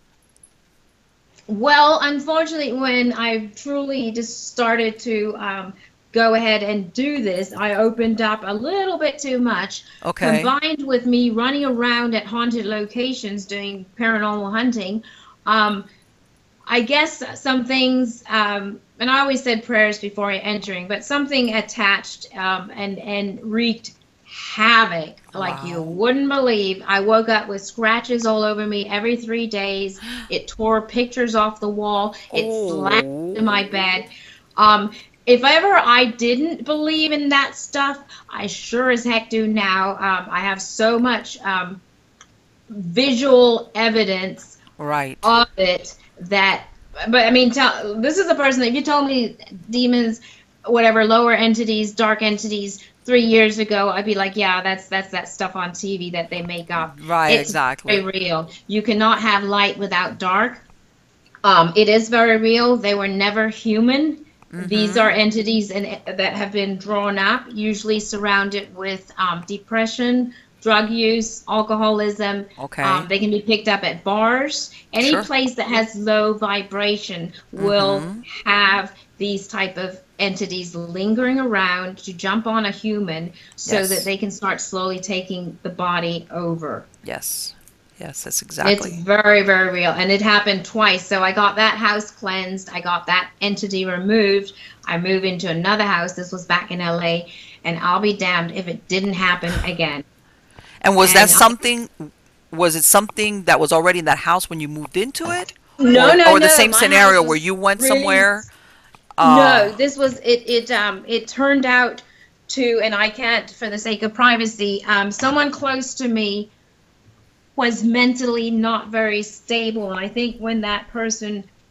Well, unfortunately, when I truly just started to um, go ahead and do this, I opened up a little bit too much, Okay. combined with me running around at haunted locations doing paranormal hunting. Um, I guess some things, um, and I always said prayers before entering, but something attached um, and and wreaked havoc like you Wow. wouldn't believe. I woke up with scratches all over me every three days. It tore pictures off the wall. It slammed into my Oh, bed. Um, if ever I didn't believe in that stuff, I sure as heck do now. Um, I have so much um, visual evidence right. of it that, but I mean, tell, this is a person that if you told me demons, whatever, lower entities, dark entities three years ago, I'd be like, yeah, that's that's that stuff on T V that they make up. Right, It's very exactly. real. You cannot have light without dark. Um, it is very real. They were never human. These Mm-hmm. are entities and that have been drawn up, usually surrounded with um, depression, drug use, alcoholism. Um, Okay. they can be picked up at bars. Any Sure. place that has low vibration will Mm-hmm. have these type of entities lingering around to jump on a human so that Yes. they can start slowly taking the body over. Yes. Yes, that's It's exactly. very, very real. And it happened twice. So I got that house cleansed. I got that entity removed. I moved into another house. This was back in L A. And I'll be damned if it didn't happen again. And was that And I, something, was it something that was already in that house when you moved into it? no, Or no, or the no. same My house scenario where was you went really, somewhere? no, Uh, this was, it, it, um, it turned out to, and I can't, for the sake of privacy, um, someone close to me was mentally not very stable. And I think when that person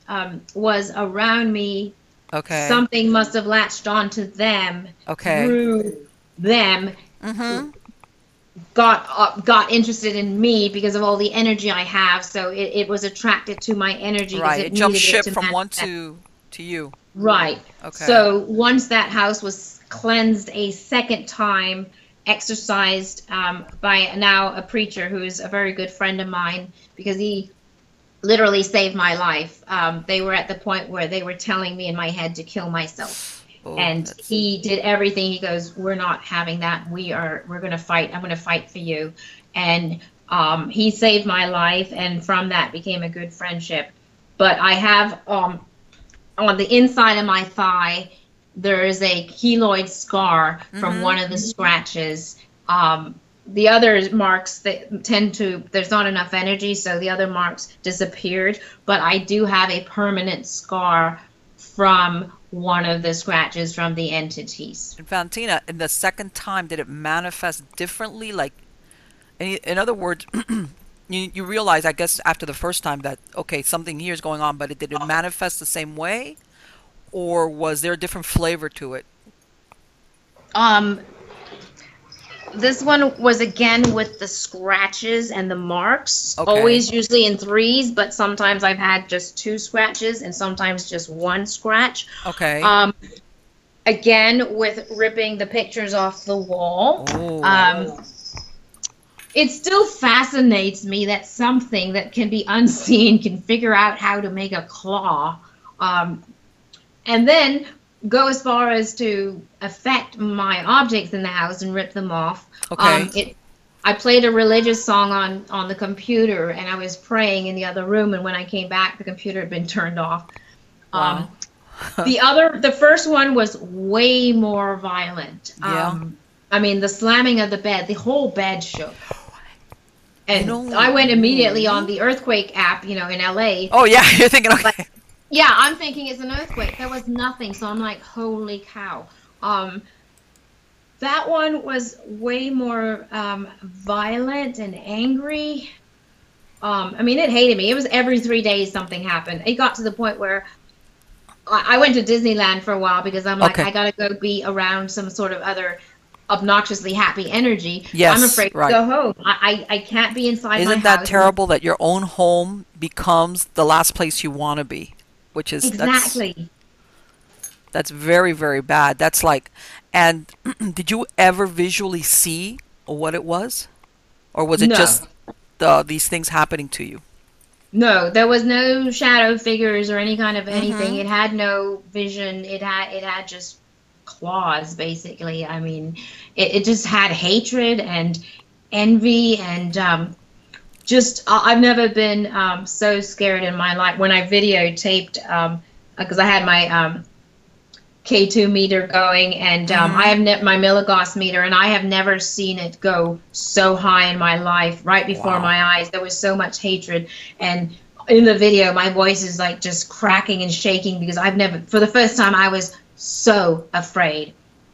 um, was around me. Okay. Something must have latched onto them Okay. through them, Mm-hmm. got uh, got interested in me because of all the energy I have. So it, it was attracted to my energy because Right. it It jumped needed it ship to from one manifest. to to you. Right. Okay. So once that house was cleansed a second time, exorcised um, by now a preacher who's a very good friend of mine because he literally saved my life. Um, they were at the point where they were telling me in my head to kill myself. Oh, And that's he did everything. He goes, "We're not having that. We are, we're going to fight. I'm going to fight for you." And um, he saved my life. And from that became a good friendship. But I have um, on the inside of my thigh, there is a keloid scar from mm-hmm. one of the scratches. Um, the other marks that tend to, there's not enough energy, so the other marks disappeared. But I do have a permanent scar from one of the scratches from the entities. And Valentina, in the second time, did it manifest differently? Like, in, in other words, you you realize, I guess, after the first time that okay, something here is going on, but it did it manifest the same way, or was there a different flavor to it? Um, this one was again with the scratches and the marks, Okay. always usually in threes, but sometimes I've had just two scratches and sometimes just one scratch. Okay. Um, again, with ripping the pictures off the wall. Oh. Um, it still fascinates me that something that can be unseen can figure out how to make a claw. Um, and then go as far as to affect my objects in the house and rip them off. Okay. Um, it, I played a religious song on, on the computer and I was praying in the other room. And when I came back, the computer had been turned off. Um, Wow. the other, the first one was way more violent. Yeah. Um, I mean, the slamming of the bed, the whole bed shook. You And know. I went immediately on Ooh. the earthquake app, you know, in L A. Oh yeah, you're thinking okay. Yeah, I'm thinking it's an earthquake. There was nothing, so I'm like, holy cow. Um, that one was way more um, violent and angry. Um, I mean, it hated me. It was every three days something happened. It got to the point where I I went to Disneyland for a while because I'm like, Okay. I gotta go be around some sort of other obnoxiously happy energy. I'm Yes. afraid to Right. go home. I, I, I can't be inside my Isn't that house. terrible that your own home becomes the last place you want to be? Which is that's Exactly. that's very very bad. That's like, and did you ever visually see what it was, or was it No. just the these things happening to you? No, there was no shadow figures or any kind of anything. Mm-hmm. It had no vision. It had it had just claws, basically. I mean, it, it just had hatred and envy and um, just I- I've never been um, so scared in my life. When I videotaped, um, because I had my um, K two meter going, and um, I Mm-hmm. have ne- my milligauss meter, and I have never seen it go so high in my life. Right before Wow. my eyes, there was so much hatred, and in the video, my voice is like just cracking and shaking because I've never, for the first time, I was so afraid.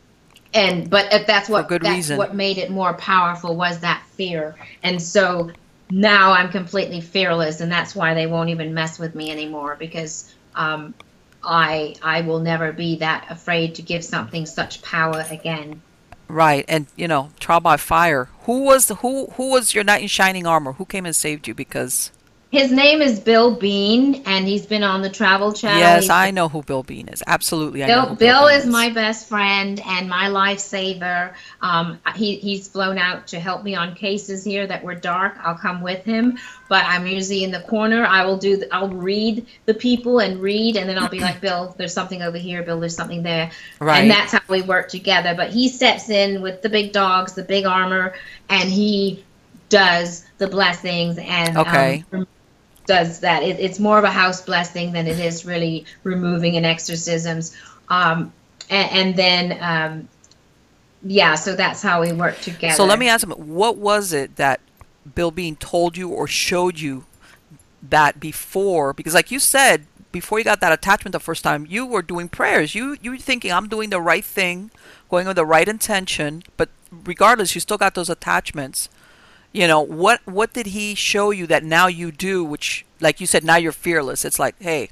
And but if that's For what good that's reason. what made it more powerful was that fear, and so now I'm completely fearless, and that's why they won't even mess with me anymore because. Um, I I will never be that afraid to give something such power again. Right. And you know, trial by fire. Who was the, who who was your knight in shining armor? Who came and saved you? Because His name is Bill Bean, and he's been on the Travel Channel. yes, He's I know who Bill Bean is. Absolutely, I know Bill, who Bill Bill Bean is is. my best friend and my lifesaver. Um, he, he's flown out to help me on cases here that were dark. I'll come with him, but I'm usually in the corner. I will do. The, I'll read the people and read, and then I'll be like, Bill, there's something over here. Bill, there's something there, Right. and that's how we work together. But he steps in with the big dogs, the big armor, and he does the blessings and Okay. um, does that. It, it's more of a house blessing than it is really removing and exorcisms. Um, and, and then, um, yeah, so that's how we work together. So let me ask him, what was it that Bill Bean told you or showed you that before? Because like you said, before you got that attachment the first time, you were doing prayers. You you were thinking, I'm doing the right thing, going with the right intention, but regardless, you still got those attachments. You know, what what did he show you that now you do, which like you said, now you're fearless. It's like, hey,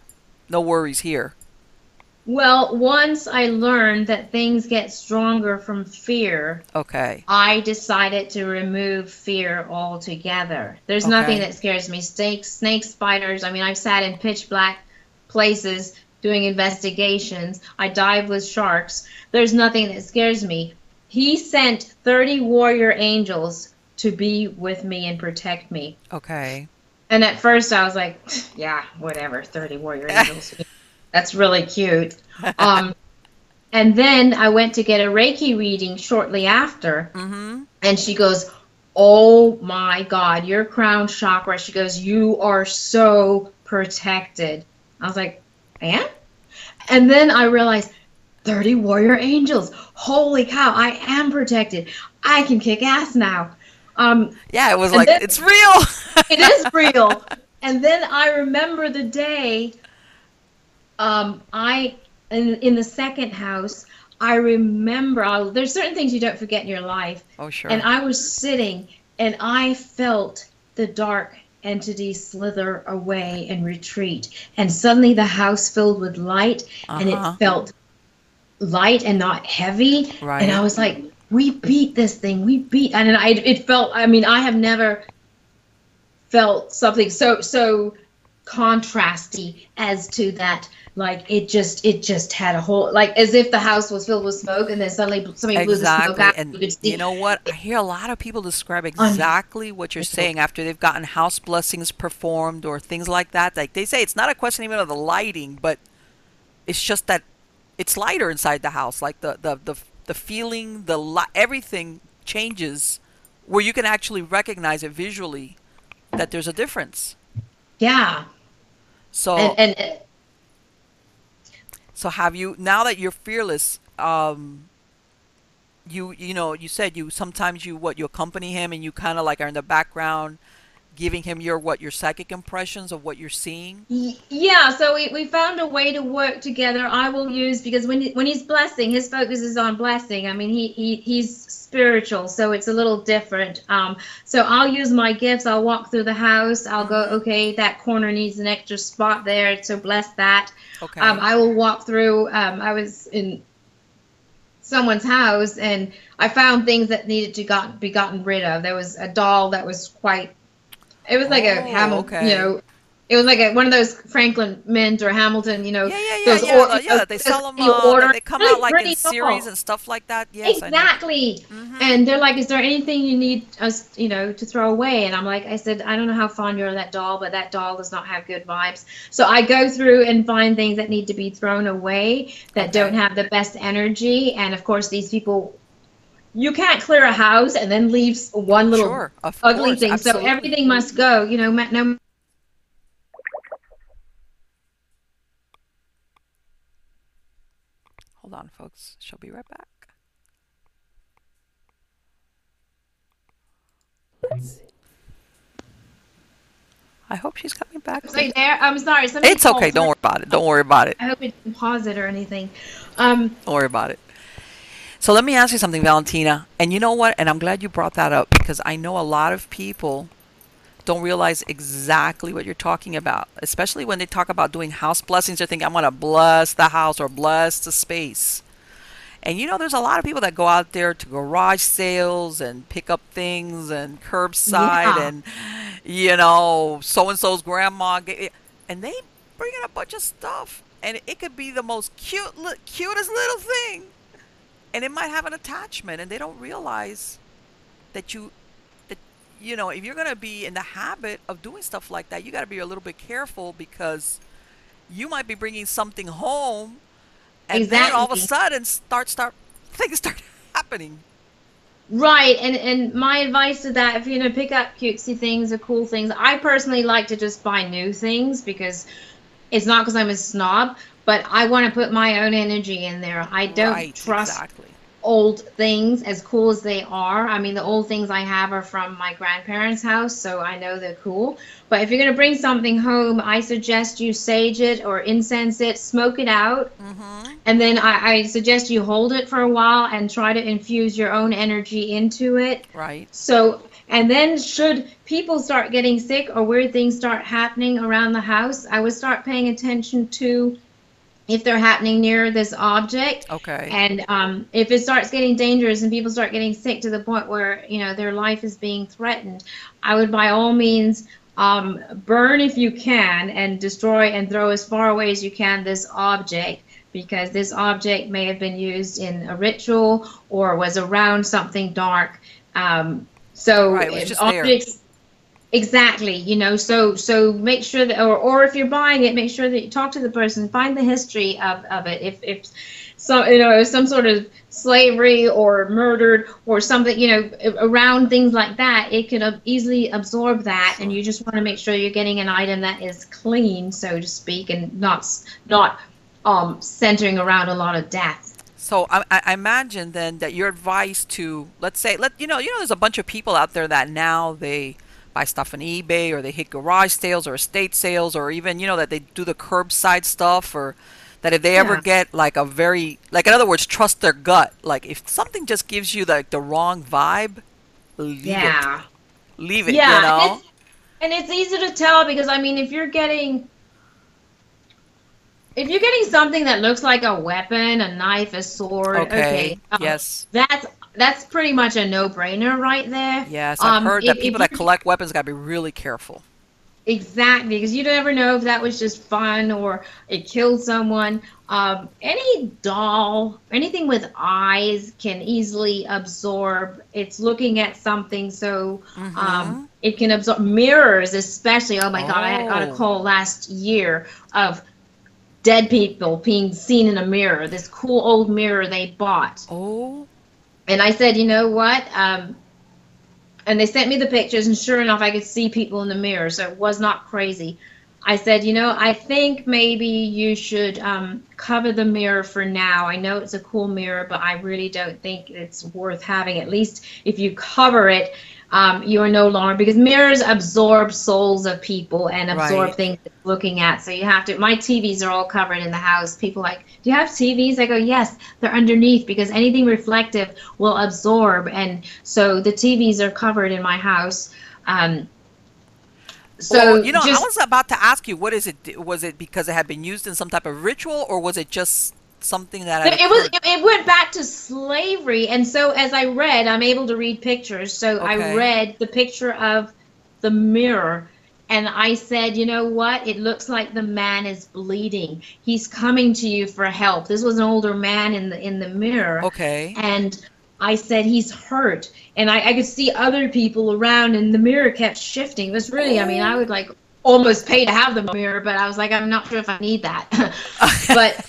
no worries here. Well, once I learned that things get stronger from fear, Okay. I decided to remove fear altogether. There's nothing Okay. that scares me. Snakes, snakes, spiders. I mean, I've sat in pitch black places doing investigations. I dive with sharks. There's nothing that scares me. He sent thirty warrior angels to be with me and protect me. Okay. And at first I was like, yeah, whatever, thirty warrior angels. That's really cute. Um, and then I went to get a Reiki reading shortly after. Mm-hmm. And she goes, oh my God, your crown chakra. She goes, you are so protected. I was like, I am? And then I realized, thirty warrior angels. Holy cow, I am protected. I can kick ass now. Um, Yeah, it was and like, then it's real. it is real. And then I remember the day um, I, in, in the second house, I remember, I'll, there's certain things you don't forget in your life. Oh, sure. And I was sitting and I felt the dark entity slither away and retreat. And suddenly the house filled with light, and Uh-huh. it felt light and not heavy. Right. And I was like, we beat this thing. We beat. And I, it felt, I mean, I have never felt something so, so contrasty as to that. Like it just, it just had a whole, like as if the house was filled with smoke, and then suddenly somebody blew the smoke Exactly. out. And You could see you know what? I hear a lot of people describe Un- exactly what you're saying after they've gotten house blessings performed or things like that. Like they say, it's not a question even of the lighting, but it's just that it's lighter inside the house. Like the the the, the feeling, the li- everything changes where you can actually recognize it visually that there's a difference. Yeah. So And, and So have you, now that you're fearless, um, you you know, you said you sometimes you what you accompany him and you kind of like are in the background giving him your what your psychic impressions of what you're seeing. Y- Yeah, so we, we found a way to work together. I will use, because when he, when he's blessing, his focus is on blessing. I mean, he, he he's spiritual, so it's a little different. Um, so I'll use my gifts. I'll walk through the house. I'll go, Mm-hmm. okay, that corner needs an extra spot there, so bless that. Okay. Um, I will walk through. Um, I was in someone's house and I found things that needed to got, be gotten rid of. There was a doll that was quite. It was like a Oh, Hamilton, okay. you know, it was like a, one of those Franklin Mint or Hamilton, you know, Yeah, yeah, yeah, those yeah, or, the- you yeah. know, They those sell them. you Uh, order. they come Really out like in pretty series doll. and stuff like that. Yes, I know. Exactly. Mm-hmm. And they're like, is there anything you need us, you know, to throw away? And I'm like, I said, I don't know how fond you're of that doll, but that doll does not have good vibes. So I go through and find things that need to be thrown away that Okay. don't have the best energy. And of course, these people, you can't clear a house and then leave s- one little Sure, of ugly course, thing. So absolutely. everything must go, you know, ma- no. Hold on, folks. She'll be right back. Let's see. I hope she's coming back. Are you there? I'm sorry. Somebody It's okay. called. Don't worry about it. Don't worry about it. I hope it didn't pause it or anything. Um, Don't worry about it. So let me ask you something, Valentina. And you know what? And I'm glad you brought that up because I know a lot of people don't realize exactly what you're talking about, especially when they talk about doing house blessings. They're thinking, I'm going to bless the house or bless the space. And you know, there's a lot of people that go out there to garage sales and pick up things and curbside Yeah. and, you know, so and so's grandma. ga- And they bring in a bunch of stuff. And it could be the most cute, li- cutest little thing. And it might have an attachment. And they don't realize that you, that, you know, if you're going to be in the habit of doing stuff like that, you got to be a little bit careful because you might be bringing something home and then all of a Exactly. sudden start start things start happening. Right, and and my advice to that, if you're gonna pick up cutesy things or cool things, I personally like to just buy new things because it's not because I'm a snob, but I want to put my own energy in there. I don't Right, trust exactly. old things as cool as they are. I mean, the old things I have are from my grandparents' house, so I know they're cool. But if you're gonna bring something home, I suggest you sage it or incense it, smoke it out. Mm-hmm. And then I, I suggest you hold it for a while and try to infuse your own energy into it. Right. So And then should people start getting sick or weird things start happening around the house, I would start paying attention to if they're happening near this object. Okay. And um, if it starts getting dangerous and people start getting sick to the point where, you know, their life is being threatened, I would by all means um, burn if you can and destroy and throw as far away as you can this object, because this object may have been used in a ritual or was around something dark. Um, so Right, it was just objects, there. exactly, you know, so so make sure that, or, or if you're buying it, make sure that you talk to the person, find the history of, of it. If if so, you know, some sort of slavery or murdered or something, you know, around things like that, it can ab- easily absorb that, and you just want to make sure you're getting an item that is clean, so to speak, and not s- not um centering around a lot of death. So I, I I imagine then that your advice to, let's say, let you know, you know, there's a bunch of people out there that now they buy stuff on eBay, or they hit garage sales or estate sales, or even, you know, that they do the curbside stuff, or that if they ever Yeah. get like a very, like, in other words, trust their gut. Like if something just gives you like the wrong vibe, leave it. Yeah. Leave it, you Yeah, and know? it's and it's easy to tell because I mean, if you're getting if you're getting something that looks like a weapon, a knife, a sword, Okay. okay, um, Yes. that's that's pretty much a no-brainer right there. Yes, I've Um, heard if, that if people that you collect weapons got to be really careful. exactly, because you never know if that was just fun or it killed someone. Um, any doll, anything with eyes can easily absorb. It's looking at something, so Mm-hmm. um, it can absorb mirrors, especially. Oh my God, I got a Oh. call last year of dead people being seen in a mirror. This cool old mirror they bought, Oh. and I said, you know what? Um, and they sent me the pictures, and sure enough, I could see people in the mirror, so it was not crazy. I said, you know, I think maybe you should um, cover the mirror for now. I know it's a cool mirror, but I really don't think it's worth having. At least if you cover it, um, you are no longer, because mirrors absorb souls of people and absorb Right. things it's looking at. So you have to, my T Vs are all covered in the house. People are like, do you have T Vs? I go, yes, they're underneath because anything reflective will absorb. And so the T Vs are covered in my house. Um, Well, so you know, I just was about to ask you, what is it? Was it because it had been used in some type of ritual, or was it just something that had It it was occurred? it it went back to slavery, and so as I read, I'm able to read pictures. So I Okay. read the picture of the mirror, and I said, you know what? It looks like the man is bleeding. He's coming to you for help. This was an older man in the in the mirror, Okay. and I said he's hurt, and I, I could see other people around, and the mirror kept shifting. It was really, I mean, I Oh. would like almost pay to have the mirror, but I was like, I'm not sure if I need that. But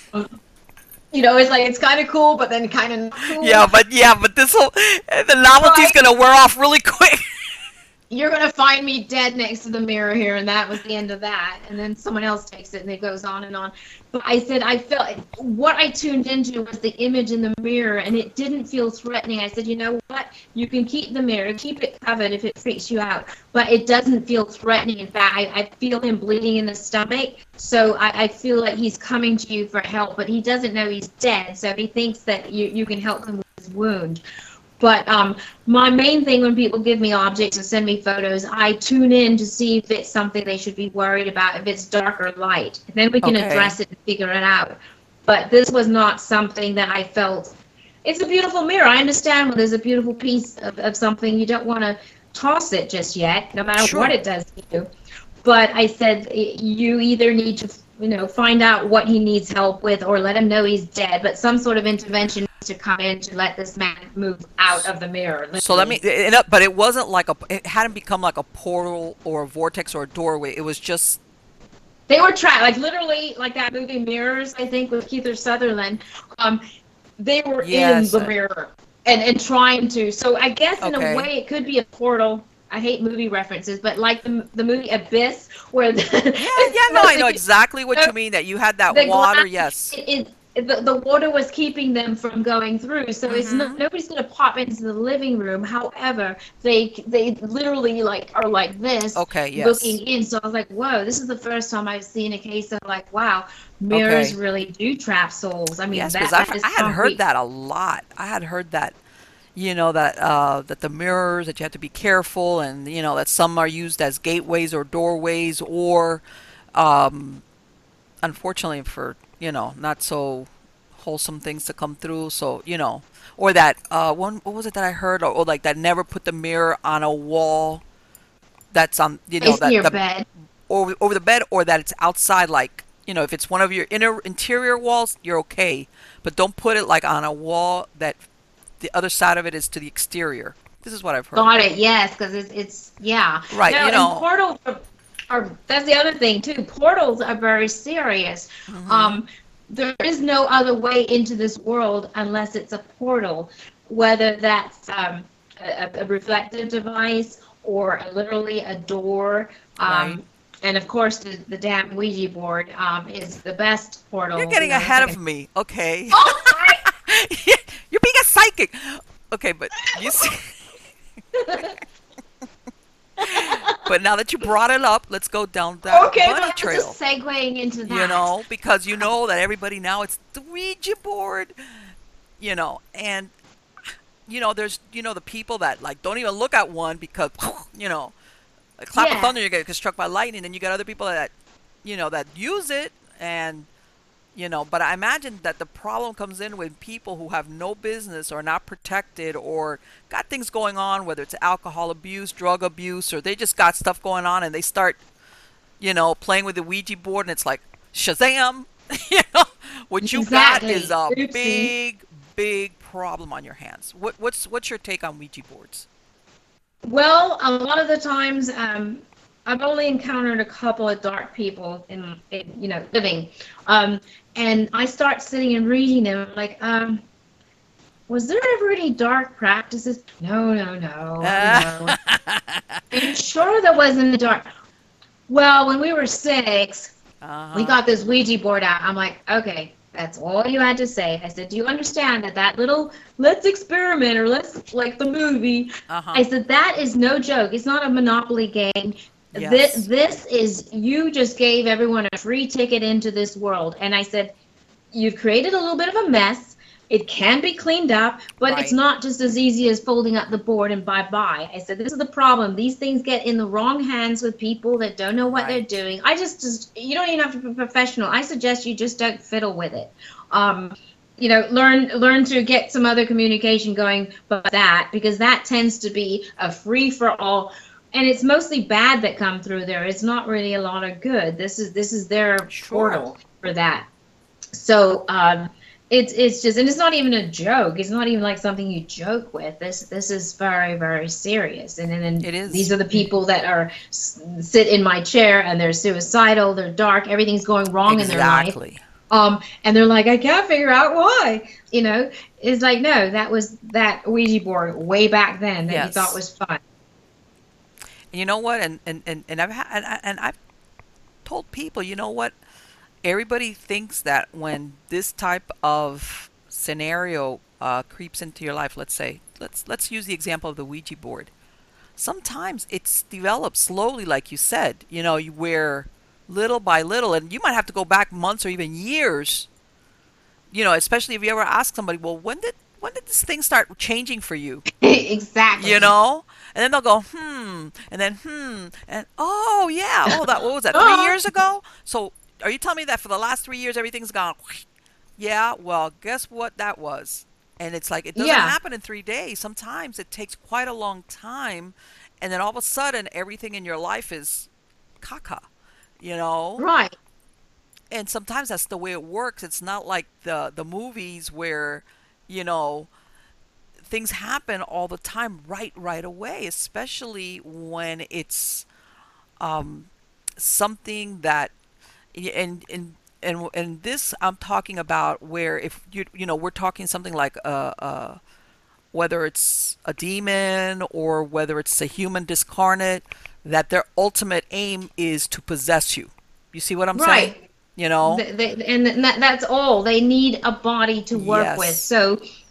you know, it's like it's kind of cool, but then kind of not Yeah, cool. but yeah, but this whole the novelty's Right? gonna wear off really quick. You're gonna find me dead next to the mirror here, and that was the end of that. And then someone else takes it, and it goes on and on. But I said I felt what I tuned into was the image in the mirror, and it didn't feel threatening. I said, you know what? You can keep the mirror, keep it covered if it freaks you out, but it doesn't feel threatening. In fact, I, I feel him bleeding in the stomach, so I, I feel like he's coming to you for help, but he doesn't know he's dead, so he thinks that you you can help him with his wound. But um, my main thing when people give me objects or send me photos, I tune in to see if it's something they should be worried about, if it's dark or light. And then we can Okay. address it and figure it out. But this was not something that I felt. It's a beautiful mirror. I understand when there's a beautiful piece of, of something, you don't want to toss it just yet, no matter what Sure. it does to you. But I said you either need to, you know, find out what he needs help with or let him know he's dead. But some sort of intervention needs to come in to let this man move out of the mirror, So let me, literally. it, it- but it wasn't like a, it hadn't become like a portal or a vortex or a doorway. It was just, They were trapped, like literally, like that movie Mirrors, I think, with Keith Sutherland. Um, they were in yes. the uh, mirror and, and trying to. So I guess in a Okay. way it could be a portal. I hate movie references, but like the the movie Abyss, where the, Yeah, it's yeah, no, supposed I to know be, exactly what uh, you mean, that you had that the water, glass yes. is the, the water was keeping them from going through, so it's not, Mm-hmm. nobody's going to pop into the living room. However, they they literally like are like this Okay, looking yes. in. So I was like, whoa, this is the first time I've seen a case of like, wow, mirrors Okay. really do trap souls. I mean, Yes, because that I've, that is I had heard concrete. that a lot. I had heard that, you know that uh, that the mirrors that you have to be careful, and you know that some are used as gateways or doorways, or um, unfortunately for you know not so wholesome things to come through. So you know, or that uh, one what was it that I heard, or, or like that never put the mirror on a wall that's on you know Place that your the bed. over over the bed, or that it's outside, like you know if it's one of your inner interior walls, you're okay, but don't put it like on a wall that the other side of it is to the exterior. This is what I've heard. Got it. Yes, because it's it's yeah. Right, No, you and know. portals are, are that's the other thing too. Portals are very serious. Hmm. Um, there is no other way into this world unless it's a portal, whether that's um, a, a reflective device or literally a door. Right. Um, and of course, the, the damn Ouija board um, is the best You're portal. You getting know, it's ahead like of a me. Okay. oh, sorry. You're being a psychic. Okay, but you see, but now that you brought it up, let's go down that Okay, but bunny I was trail. just segueing into You that. know, because you know that everybody now it's the Ouija board. You know, and you know there's you know the people that like don't even look at one because you know a clap of Yeah. thunder you get struck by lightning. Then you got other people that you know that use it, and you know but I imagine that the problem comes in with people who have no business or not protected or got things going on, whether it's alcohol abuse, drug abuse, or they just got stuff going on and they start you know playing with the Ouija board and it's like Shazam. you know what you got is Exactly. a Oopsie. big big problem on your hands. What, what's what's your take on Ouija boards? Well, a lot of the times, um, I've only encountered a couple of dark people in, in you know, living. Um, and I start sitting and reading them like, um, was there ever any dark practices? No, no, no, oh no. Are you sure there wasn't a dark? Well, when we were six, we Uh-huh. got this Ouija board out. I'm like, okay, that's all you had to say. I said, do you understand that that little let's experiment or let's like the movie? I Uh-huh. said that is no joke. It's not a Monopoly game. This Yes. this is you just gave everyone a free ticket into this world. And I said, you've created a little bit of a mess. It can be cleaned up, but it's Right. not just as easy as folding up the board and bye bye. I said, this is the problem. These things get in the wrong hands with people that don't know what they're Right. doing. I just, just you don't even have to be professional. I suggest you just don't fiddle with it. Um, you know, learn learn to get some other communication going, but that because that tends to be a free for all, and it's mostly bad that come through there. It's not really a lot of good. This is this is their Sure. portal for that. So um, it's it's just, and it's not even a joke. It's not even like something you joke with. This this is very very serious. And then It these is. are the people that are sit in my chair and they're suicidal. They're dark. Everything's going wrong in their life. Exactly. Um, and they're like, I can't figure out why. You know, it's like no, that was that Ouija board way back then that you thought Yes. was fun. And you know what? And and and, and I've ha- and, I- and I've told people, you know what? Everybody thinks that when this type of scenario uh, creeps into your life, let's say, let's let's use the example of the Ouija board. Sometimes it's developed slowly, like you said. You know, you where little by little, and you might have to go back months or even years. You know, especially if you ever ask somebody, well, when did when did this thing start changing for you? You Exactly. know, and then they'll go hmm, and then hmm, and oh yeah, oh that what was that three Oh, years ago? So are you telling me that for the last three years everything's gone? Yeah, well, guess what that was? And it's like it doesn't yeah, happen in three days. Sometimes it takes quite a long time, and then all of a sudden everything in your life is caca, you know. right. And sometimes that's the way it works. It's not like the the movies where, you know, things happen all the time right right away, especially when it's um, something that and and and and this I'm talking about where if you you know we're talking something like uh, uh, whether it's a demon or whether it's a human discarnate, that their ultimate aim is to possess you. You see what I'm saying? Right. You know? Th- th- and that, that's all. They need a body to work with. Yes. So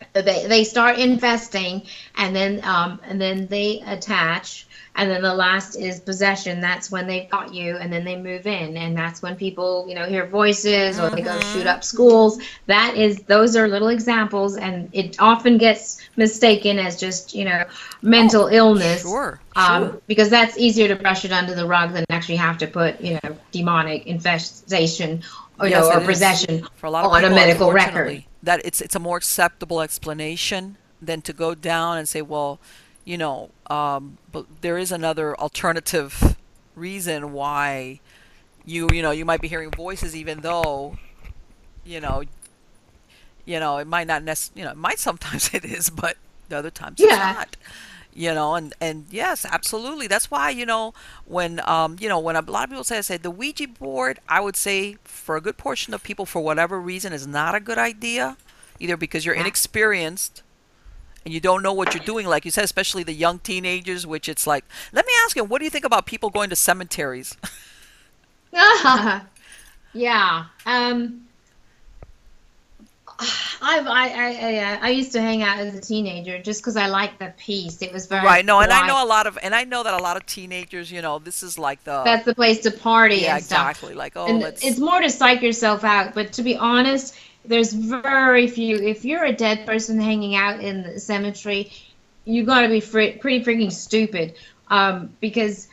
they they start investing, and then um and then they attach, and then the last is possession. That's when they've got you, and then they move in, and that's when people, you know, hear voices or they go shoot Mm-hmm. up schools. That is, those are little examples, and it often gets mistaken as just, you know, Oh, mental illness, sure, sure. um, because that's easier to brush it under the rug than actually have to put, you know, demonic infestation, or, you know, Yes, or it is. possession For a lot of on a people, medical record. unfortunately, that it's it's a more acceptable explanation than to go down and say, well, you know, um, but there is another alternative reason why you you know you might be hearing voices, even though you know you know it might not necessarily, you know, it might sometimes it is, but the other times it's Yeah. not. You know, and and yes, absolutely. That's why, you know, when um you know when a lot of people say, I say the Ouija board, I would say for a good portion of people, for whatever reason, is not a good idea, either because you're Yeah. inexperienced and you don't know what you're doing, like you said, especially the young teenagers, which it's like, let me ask you, what do you think about people going to cemeteries? Yeah. Um, I've, I, I, I, uh, I used to hang out as a teenager just because I liked the peace. It was very Right. No, and I quiet. know a lot of, and I know that a lot of teenagers, you know, this is like the, That's the place to party yeah, and stuff. exactly. Like, oh, And let's, it's more to psych yourself out. But to be honest, there's very few. If you're a dead person hanging out in the cemetery, you got to be fr pretty freaking stupid. Um, because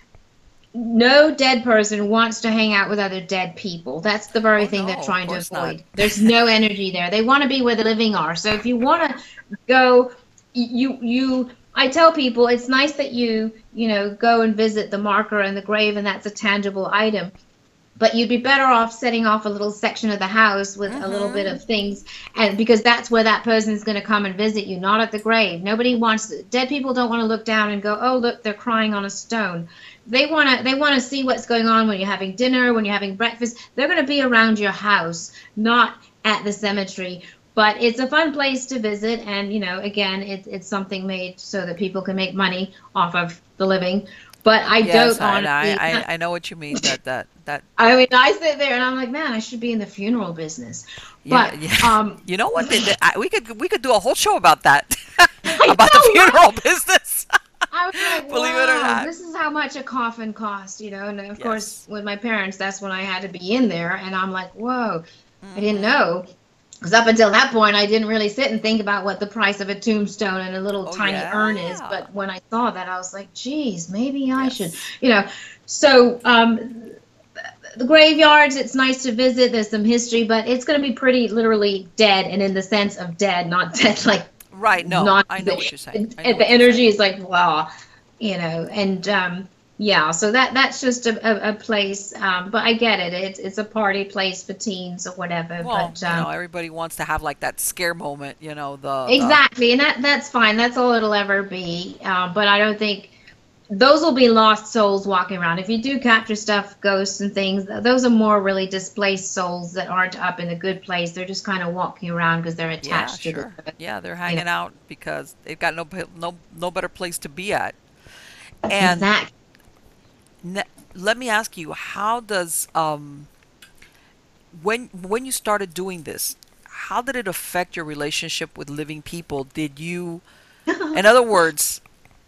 no dead person wants to hang out with other dead people. That's the very oh thing they're no, of trying to course not. avoid. There's no energy there. They want to be where the living are. So if you want to go, you you I tell people it's nice that you, you know, go and visit the marker and the grave, and that's a tangible item. But you'd be better off setting off a little section of the house with a little bit Mm-hmm. of things, and because that's where that person is going to come and visit you, not at the grave. Nobody wants, dead people don't want to look down and go, oh, look, they're crying on a stone. They want to they want to see what's going on when you're having dinner, when you're having breakfast. They're going to be around your house, not at the cemetery. But it's a fun place to visit, and you know, again, it's it's something made so that people can make money off of the living. But I Yes, don't I, I, honestly. I I know what you mean. That, that, that, I mean, I sit there and I'm like, man, I should be in the funeral business. yeah, But yeah. um, You know what? They, they, I, we could, we could do a whole show about that, I about the know, funeral right? business. I was like, Believe it or wow, not. this is how much a coffin costs, you know. And of course, Yes. with my parents, that's when I had to be in there, and I'm like, whoa, I didn't Mm-hmm. know. Because up until that point, I didn't really sit and think about what the price of a tombstone and a little Oh tiny urn is. yeah. But when I saw that, I was like, geez, maybe I should, Yes. you know. So um, the graveyards, it's nice to visit. There's some history, but it's going to be pretty literally dead, and in the sense of dead, not dead like Right. No, not I know the, what you're saying. I know the what you're energy saying. is like blah, you know. And um, yeah, so that that's just a, a, a place. Um, but I get it. It's it's a party place for teens or whatever. Well, But you um, know, everybody wants to have like that scare moment. You know, the the exactly, and that that's fine. That's all it'll ever be. Uh, but I don't think those will be lost souls walking around. If you do capture stuff, ghosts and things, those are more really displaced souls that aren't up in a good place. They're just kind of walking around because they're yeah, attached to the, sure. Yeah, they're you know, hanging out because they've got no p- no no better place to be at. And exact. ne let me ask you, how does um when when you started doing this, how did it affect your relationship with living people? Did you, in other words,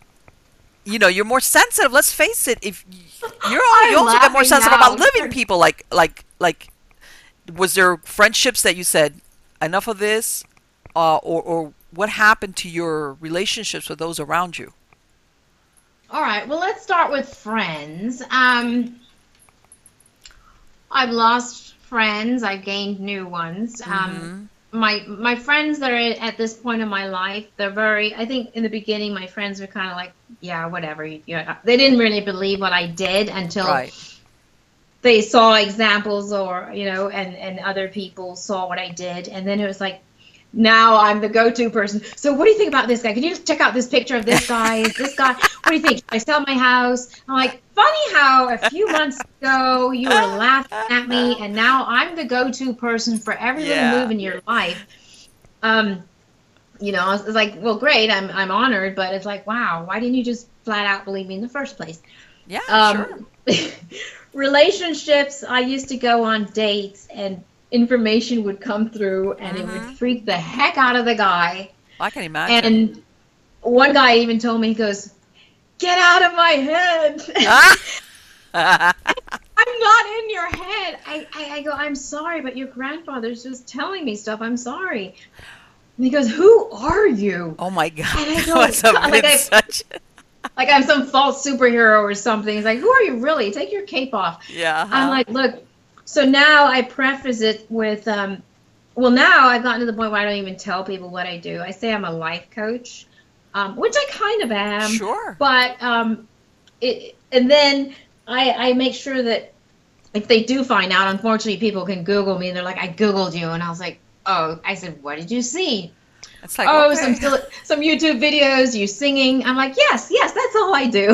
you know, you're more sensitive. Let's face it. If y- you're al- you I'm also get more laughing sensitive about now. living people. Like like like, was there friendships that you said enough of this, uh, or or what happened to your relationships with those around you? All right, well, let's start with friends. Um, I've lost friends. I've gained new ones. Um, Mm-hmm. my my friends that are at this point in my life, they're very. I think in the beginning, my friends were kind of like, yeah, whatever. Yeah, they didn't really believe what I did until Right. they saw examples, or you know, and and other people saw what I did, and then it was like, now I'm the go-to person. So what do you think about this guy? Can you just check out this picture of this guy? Is this guy? What do you think? Should I sell my house? I'm like, funny how a few months ago you were laughing at me, and now I'm the go-to person for every little Yeah. move in your life. Um, you know, it's like, well, great, I'm I'm honored, but it's like, wow, why didn't you just flat out believe me in the first place? Yeah. Sure. Um, relationships, I used to go on dates and information would come through and it would Mm-hmm. freak the heck out of the guy. I can imagine. And one guy even told me, he goes, "Get out of my head." Ah! I'm not in your head. I, I, I go, "I'm sorry, but your grandfather's just telling me stuff. I'm sorry." And he goes, "Who are you?" Oh my God. And I That go, must have like been I, such. like I'm some false superhero or something. He's like, "Who are you really? Take your cape off." Yeah. I'm Huh? like, "Look." So now I preface it with, um, well, now I've gotten to the point where I don't even tell people what I do. I say I'm a life coach, um, which I kind of am, Sure. but um, it, and then I, I make sure that if they do find out, unfortunately, people can Google me. They're like, "I Googled you," and I was like, "Oh," I said, "What did you see?" It's like, "Oh, some okay. sil- some YouTube videos, you singing." I'm like, "Yes, yes, that's all I do."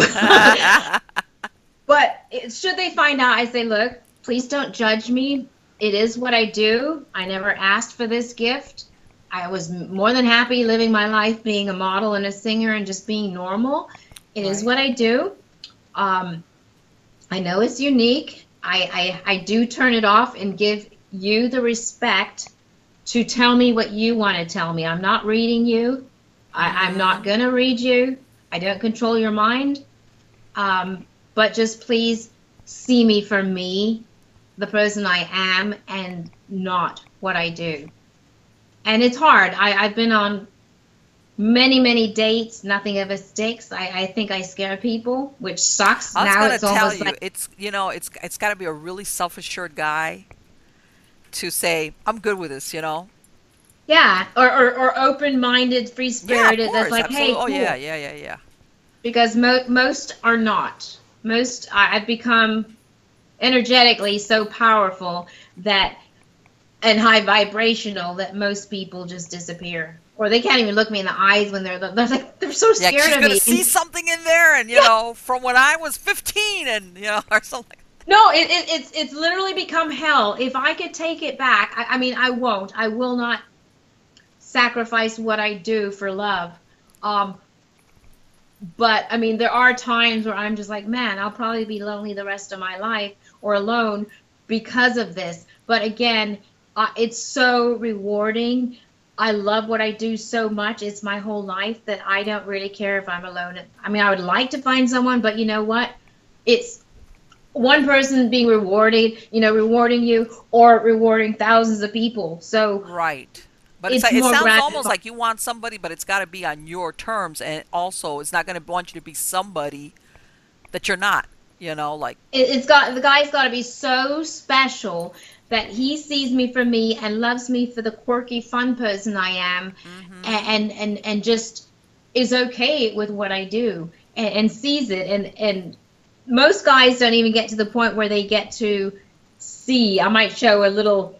But it, should they find out, I say, "Look, please don't judge me. It is what I do. I never asked for this gift. I was m- more than happy living my life being a model and a singer and just being normal. It is Right. what I do. Um, I know it's unique. I, I, I do turn it off and give you the respect to tell me what you want to tell me. I'm not reading you. I, I'm not Hmm. going to read you. I don't control your mind. Um, but just please see me for me, the person I am, and not what I do." And it's hard. I, I've been on many, many dates. Nothing ever sticks. I, I think I scare people, which sucks. I was Now gonna it's tell almost you, like, it's you know, it's it's got to be a really self-assured guy to say, "I'm good with this," you know? yeah, or, or, or open-minded, Yeah, of free-spirited. That's course, like, absolutely. hey, Oh yeah, cool. yeah, yeah, yeah. Because mo most are not. Most, I, I've become energetically so powerful that and high vibrational that most people just disappear, or they can't even look me in the eyes when they're they're like they're so Yeah, scared she's of gonna me. see And something in there, and you yeah, know, from when I was fifteen, and you know, or something. no, it, it, it's it's literally become hell. If I could take it back, I, I mean, I won't. I will not sacrifice what I do for love. Um, but I mean, there are times where I'm just like, man, I'll probably be lonely the rest of my life or alone because of this. But again, uh, it's so rewarding. I love what I do so much. It's my whole life that I don't really care if I'm alone. I mean, I would like to find someone, but you know what? It's one person being rewarded, you know, rewarding you or rewarding thousands of people. So Right. But it's it's like it more sounds almost gratifying. like you want somebody, but it's got to be on your terms, and also it's not going to want you to be somebody that you're not. You know, like. it, it's got the guy's got to be so special that he sees me for me and loves me for the quirky, fun person I am, Mm-hmm. and and and just is okay with what I do and, and sees it. And and most guys don't even get to the point where they get to see. I might show a little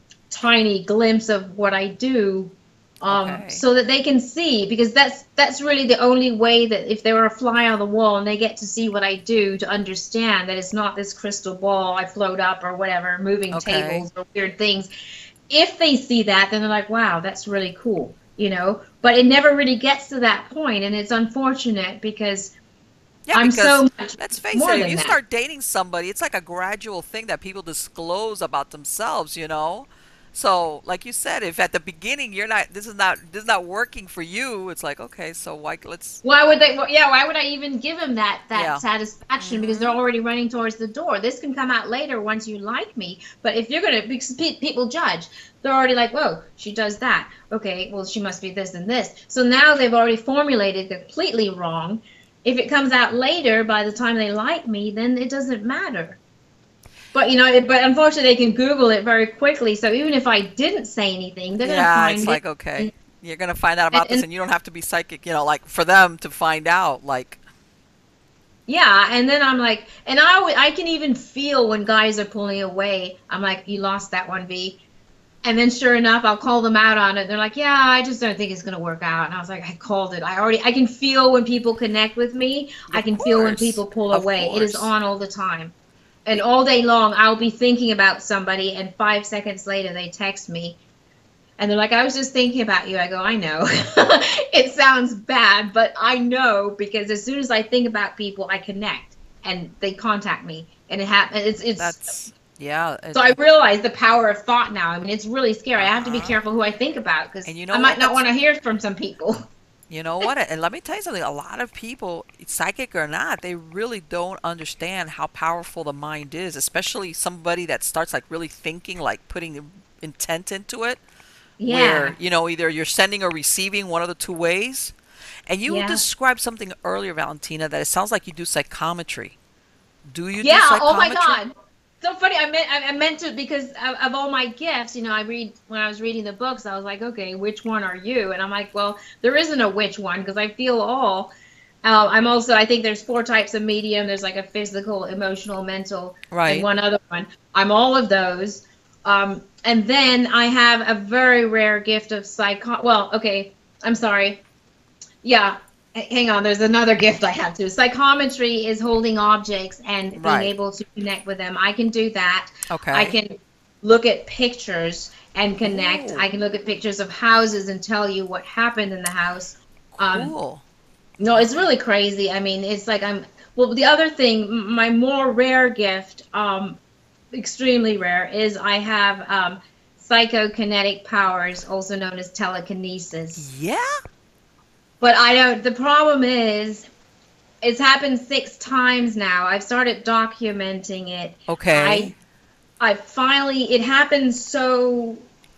tiny glimpse of what I do, um, Okay. so that they can see, because that's that's really the only way that if they were a fly on the wall and they get to see what I do to understand that it's not this crystal ball I float up or whatever, moving Okay. tables or weird things. If they see that, then they're like, wow, that's really cool, you know. But it never really gets to that point, and it's unfortunate because Yeah, I'm because so much let's face more it, if than you that. start dating somebody, it's like a gradual thing that people disclose about themselves, you know? So, like you said, if at the beginning you're not this is not this is not working for you, it's like, okay, so why let's Why would they? Well, yeah, why would I even give them that that yeah. satisfaction? Because they're Mhm. already running towards the door. This can come out later once you like me. But if you're gonna, because pe- people judge, they're already like, whoa, she does that. Okay, well, she must be this and this. So now they've already formulated completely wrong. If it comes out later, by the time they like me, then it doesn't matter. But you know, it, but unfortunately, they can Google it very quickly. So even if I didn't say anything, they're gonna Yeah, it's find it. like, okay. And, You're going to find out and, about this and and you don't have to be psychic, you know, like for them to find out like yeah, and then I'm like, and I w- I can even feel when guys are pulling away. I'm like, you lost that one, V. And then sure enough, I'll call them out on it. They're like, yeah, I just don't think it's gonna work out. And I was like, I called it. I already, I can feel when people connect with me. I of can feel when course. people pull Of away. It is course. on all the time. And all day long, I'll be thinking about somebody, and five seconds later, they text me. And they're like, I was just thinking about you. I go, I know. It sounds bad, but I know because as soon as I think about people, I connect and they contact me. And it happens. It's, it's, That's Yeah. So And, I and, realize the power of thought now. I mean, it's really scary. I have to be uh-huh. careful who I think about because And you I know might what? not That's want to hear from some people. You know what? And let me tell you something. A lot of people, psychic or not, they really don't understand how powerful the mind is, especially somebody that starts like really thinking, like putting intent into it, where, Yeah, you know, either you're sending or receiving one of the two ways. And you yeah. described something earlier, Valentina, that it sounds like you do psychometry. Do you do Yeah, oh my psychometry? God. So funny. I meant I, I meant to because of, of all my gifts, you know, I read when I was reading the books, I was like, okay, which one are you? And I'm like, well, there isn't a which one because I feel all. Uh, I'm also, I think there's four types of medium. There's like a physical, emotional, mental, and Right. one other one. I'm all of those. Um, and then I have a very rare gift of psycho. Well, okay, I'm sorry. Yeah, h- hang on. There's another gift I have too. Psychometry is holding objects and being Right. able to connect with them. I can do that. I Okay. can look at pictures and connect. Ooh, I can look at pictures of houses and tell you what happened in the house. Um, cool. no, it's really crazy. I mean, it's like I'm. Well, the other thing, m- my more rare gift, um, extremely rare, is I have um, psychokinetic powers, also known as telekinesis. Yeah? But I don't. The problem is, it's happened six times now. I've started documenting it. I Okay. I finally. It happened so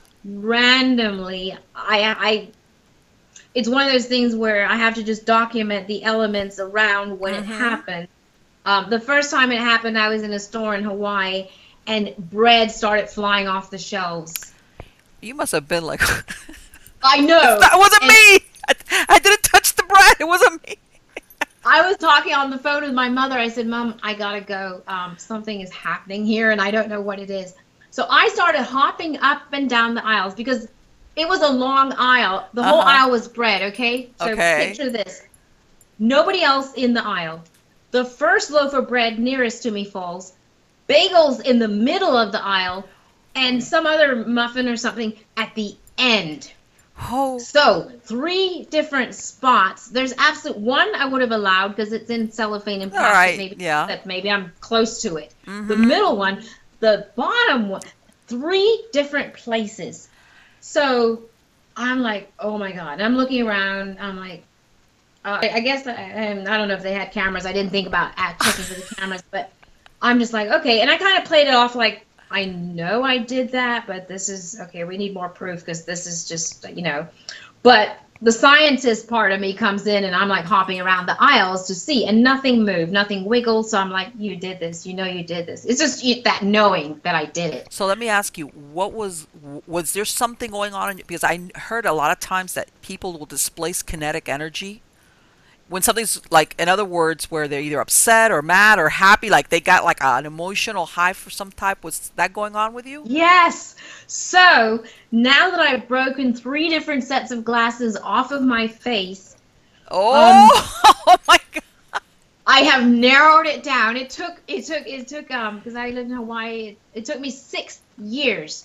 randomly. I I. It's one of those things where I have to just document the elements around when it Mm-hmm. happened. Um, the first time it happened, I was in a store in Hawaii, and bread started flying off the shelves. You must have been like, I it's know, not, it wasn't and me. I, I didn't touch the bread. It wasn't me. I was talking on the phone with my mother. I said, Mom, I gotta go. Um, something is happening here, and I don't know what it is. So I started hopping up and down the aisles because it was a long aisle. The whole Uh-huh. aisle was bread, okay? So Okay. picture this. Nobody else in the aisle. The first loaf of bread nearest to me falls. Bagels in the middle of the aisle, and some other muffin or something at the end. Oh, So, three different spots. There's absolute one I would have allowed because it's in cellophane and all plastic. right. Maybe Yeah. that maybe I'm close to it. The Mm-hmm. middle one, the bottom one, three different places. So I'm like, oh my God. I'm looking around. I'm like, uh, I, I guess I, I don't know if they had cameras. I didn't think about uh, checking for the cameras, but I'm just like, okay. And I kind of played it off like, I know I did that, but this is okay. We need more proof because this is just, you know. But the scientist part of me comes in and I'm like hopping around the aisles to see, and nothing moved, nothing wiggled. So I'm like, you did this. You know, you did this. It's just you- that knowing that I did it. So let me ask you, what was was there something going on in, because I heard a lot of times that people will displace kinetic energy when something's like, in other words, where they're either upset or mad or happy, like they got like an emotional high for some type. Was that going on with you? Yes. So now that I've broken three different sets of glasses off of my face, um, Oh, oh my God. I have narrowed it down. It took it took it took um because I lived in Hawaii. It, it took me six years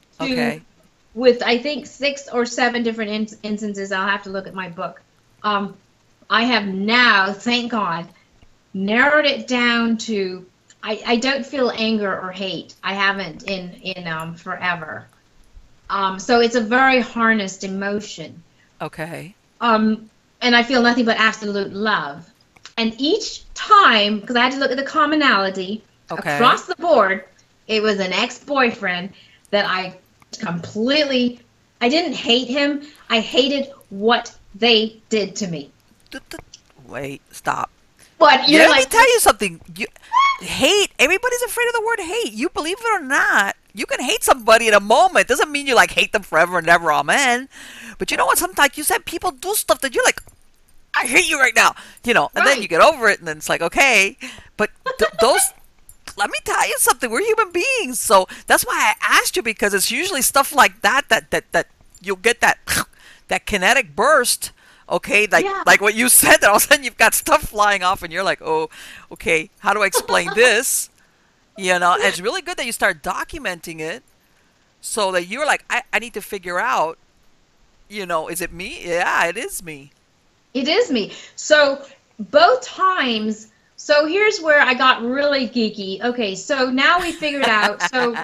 to Okay. with I think six or seven different in- instances. I'll have to look at my book. Um, I have now, thank God, narrowed it down to I, I don't feel anger or hate. I haven't in in um forever. Um, so it's a very harnessed emotion. Okay. Um, and I feel nothing but absolute love. And each time, because I had to look at the commonality Okay. across the board, it was an ex-boyfriend that I completely, I didn't hate him. I hated what they did to me. Th- th- Wait, stop. But Yeah, you're let me like, tell you something. You, hate, everybody's afraid of the word hate. You believe it or not, you can hate somebody in a moment. Doesn't mean you like hate them forever and ever, amen. But you know what? Sometimes, like you said, people do stuff that you're like, I hate you right now, you know, and then you right, get over it, and then it's like, okay. But th- those, let me tell you something. We're human beings, so that's why I asked you, because it's usually stuff like that that that that you'll get that that kinetic burst. Okay, like yeah. like what you said, that all of a sudden you've got stuff flying off, and you're like, oh, okay, how do I explain this? You know, and it's really good that you start documenting it, so that you're like, I, I need to figure out, you know, is it me? Yeah, it is me. It is me. So both times So here's where I got really geeky. Okay, so now we figured out. So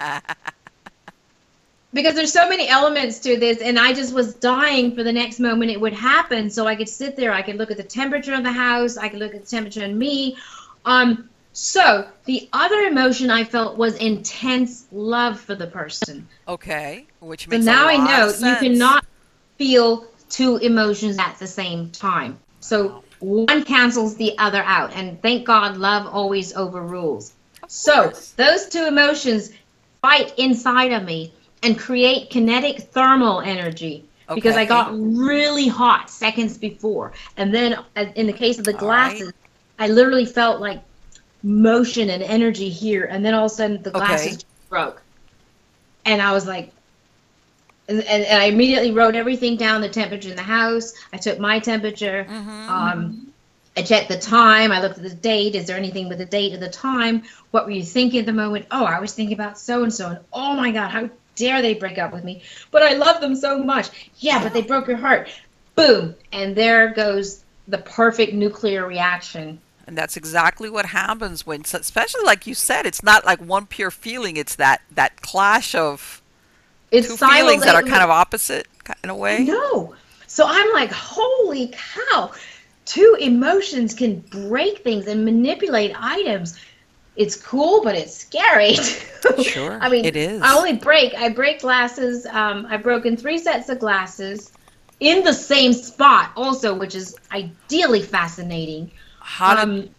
because there's so many elements to this, and I just was dying for the next moment it would happen, so I could sit there, I could look at the temperature of the house, I could look at the temperature in me. Um, so the other emotion I felt was intense love for the person. Okay, which So makes a now I lot know of you sense. cannot feel two emotions at the same time. So one cancels the other out, and thank God love always overrules. Of So course. those two emotions fight inside of me and create kinetic thermal energy because I Okay. got really hot seconds before. And then uh, in the case of the All right. glasses, I literally felt like motion and energy here, and then all of a sudden the Okay. glasses broke. And I was like, and, and, and I immediately wrote everything down, the temperature in the house. I took my temperature. Mm-hmm. Um, I checked the time. I looked at the date. Is there anything with the date of the time? What were you thinking at the moment? Oh, I was thinking about so and so. And oh my God, how dare they break up with me? But I love them so much. Yeah, but they broke your heart. Boom. And there goes the perfect nuclear reaction. And that's exactly what happens when, so- especially like you said, it's not like one pure feeling. It's that that clash of It's two feelings that are kind simultaneous. of opposite ki- in a way. No. So I'm like, holy cow. Two emotions can break things and manipulate items. It's cool, but it's scary. Sure, I mean, it is. I only break, I break glasses. Um, I've broken three sets of glasses in the same spot also, which is ideally fascinating. How did Um,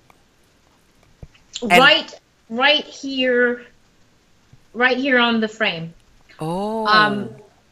and right, right here, right here on the frame. oh, Um,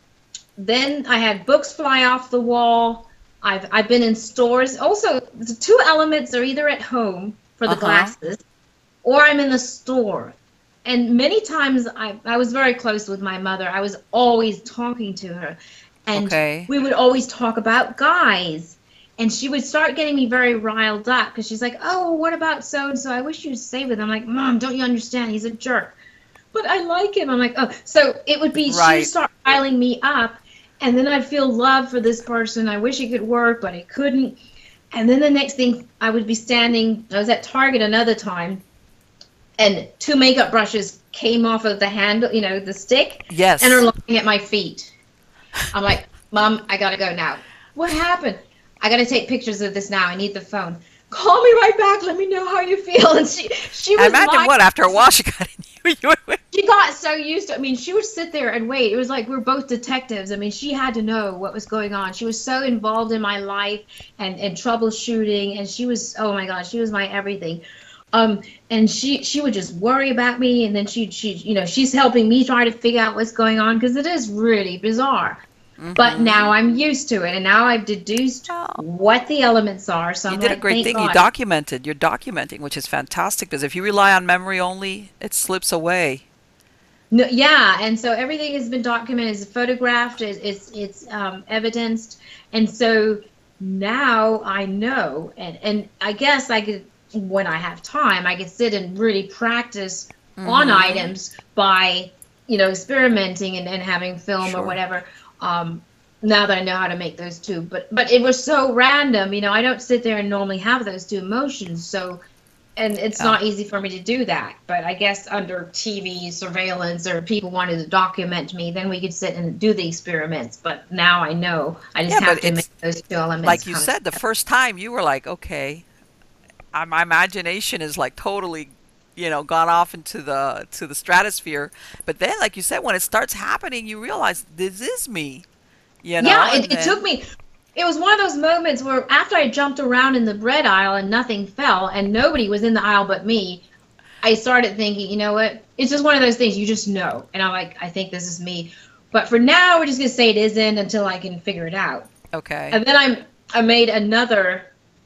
then I had books fly off the wall. I've I've been in stores. Also, the two elements are either at home for the uh-huh. glasses, or I'm in the store. And many times I I was very close with my mother. I was always talking to her, and Okay. we would always talk about guys. And she would start getting me very riled up because she's like, "Oh, what about so and so? I wish you'd stay with him." I'm like, "Mom, don't you understand? He's a jerk." But I like him. I'm like, oh, so it would be she would Right. start riling me up, and then I'd feel love for this person. I wish it could work, but it couldn't. And then the next thing, I would be standing. I was at Target another time, and two makeup brushes came off of the handle, you know, the stick, Yes. and are lying at my feet. I'm like, Mom, I gotta go now. What happened? I gotta take pictures of this now. I need the phone. Call me right back. Let me know how you feel. And she, she I was imagine lying. what after a while she got in you. you were- She got so used to, I mean, she would sit there and wait. It was like we're both detectives. I mean, she had to know what was going on. She was so involved in my life and, and troubleshooting, and she was, oh my God, she was my everything. Um, and she she would just worry about me, and then she she you know she's helping me try to figure out what's going on because it is really bizarre. But Mhm. now I'm used to it, and now I've deduced Oh, what the elements are. So you I'm did a like, great thank thing. You God. documented. You're documenting, which is fantastic because if you rely on memory only, it slips away. No, yeah, and so everything has been documented, it's photographed, it's it's, it's um, evidenced, and so now I know, and and I guess I could, when I have time, I could sit and really practice on Mm-hmm. items by, you know, experimenting and, and having film or Sure. whatever. Um, now that I know how to make those two, but but it was so random, you know, I don't sit there and normally have those two emotions, so. And it's Yeah. not easy for me to do that. But I guess under T V surveillance or people wanted to document me, then we could sit and do the experiments. But now I know I just Yeah, have but to make it's those two elements like you come said, the together. first time you were like, okay, uh, my imagination is like totally, you know, gone off into the to the stratosphere. But then, like you said, when it starts happening, you realize this is me, you know, Yeah, and it, it took then me. It was one of those moments where after I jumped around in the bread aisle and nothing fell and nobody was in the aisle but me, I started thinking, you know what? It's just one of those things you just know. And I'm like, I think this is me. But for now, we're just gonna say it isn't until I can figure it out. okay, And then I'm I made another.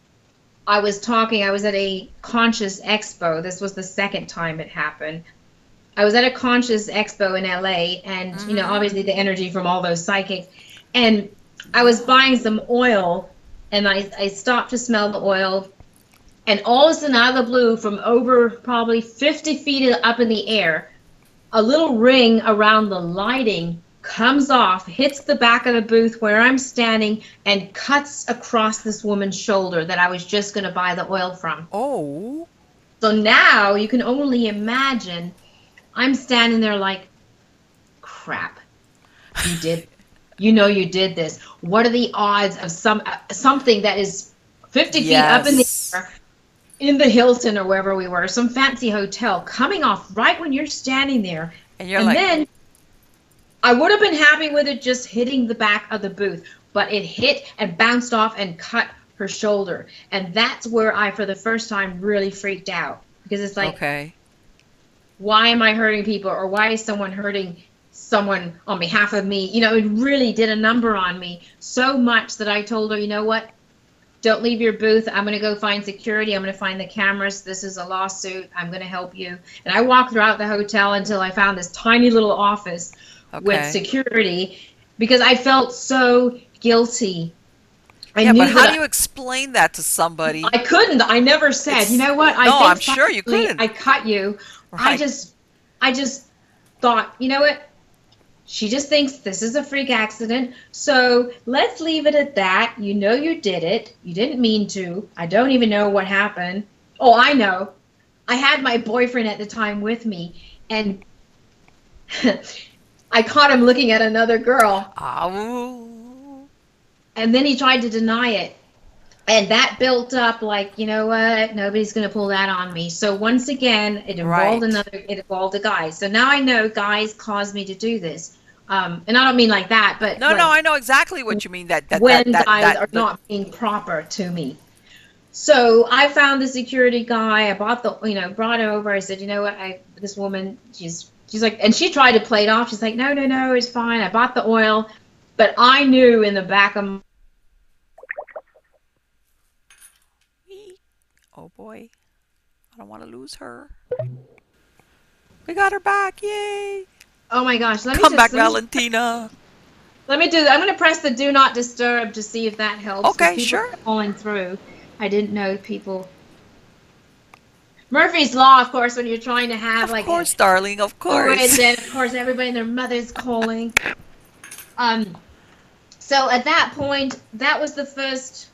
I was talking. I was at a conscious expo. This was the second time it happened. I was at a conscious expo in L A, and you know, mm-hmm. obviously the energy from all those psychics. And I was buying some oil, and I I stopped to smell the oil, and all of a sudden, out of the blue, from over probably fifty feet up in the air, a little ring around the lighting comes off, hits the back of the booth where I'm standing, and cuts across this woman's shoulder that I was just going to buy the oil from. Oh, So now you can only imagine I'm standing there like, crap, you did, you know you did this. What are the odds of some uh, something that is fifty feet up in the Yes. air in the Hilton or wherever we were, some fancy hotel, coming off right when you're standing there. And you're And like, then I would have been happy with it just hitting the back of the booth, but it hit and bounced off and cut her shoulder. And that's where I, for the first time, really freaked out. Because it's like, okay. why am I hurting people? Or why is someone hurting someone on behalf of me? You know, it really did a number on me so much that I told her, you know what? Don't leave your booth. I'm going to go find security. I'm going to find the cameras. This is a lawsuit. I'm going to help you. And I walked throughout the hotel until I found this tiny little office with Okay. security because I felt so guilty. I Yeah, knew but how that do you explain that to somebody? I couldn't. I never said, It's- you know what? I no, think I'm sure you possibly couldn't. I cut you. I Right. just, I just thought, you know what? She just thinks this is a freak accident. So let's leave it at that. You know you did it. You didn't mean to. I don't even know what happened. Oh, I know. I had my boyfriend at the time with me, and I caught him looking at another girl, Ow. and then he tried to deny it. And that built up like, you know what, nobody's going to pull that on me. So once again, it involved Right. another, it involved a guy. So now I know guys cause me to do this. Um, and I don't mean like that, but No, when, no, I know exactly what you mean. That that when that, that, guys that are the- not being proper to me. So I found the security guy. I bought the, you know, brought him over. I said, you know what, I this woman, she's she's like, and she tried to play it off. She's like, no, no, no, it's fine. I bought the oil, but I knew in the back of my Oh boy, I don't want to lose her. We got her back! Yay! oh my gosh, let me Come just back, let me- Valentina. Let me do that. I'm going to press the do not disturb to see if that helps. 'cause Okay, people sure. are calling through. I didn't know people. Murphy's Law, of course, when you're trying to have Of like course, darling. Of a, and course. then of course everybody and their mother's calling. Um, so at that point, that was the first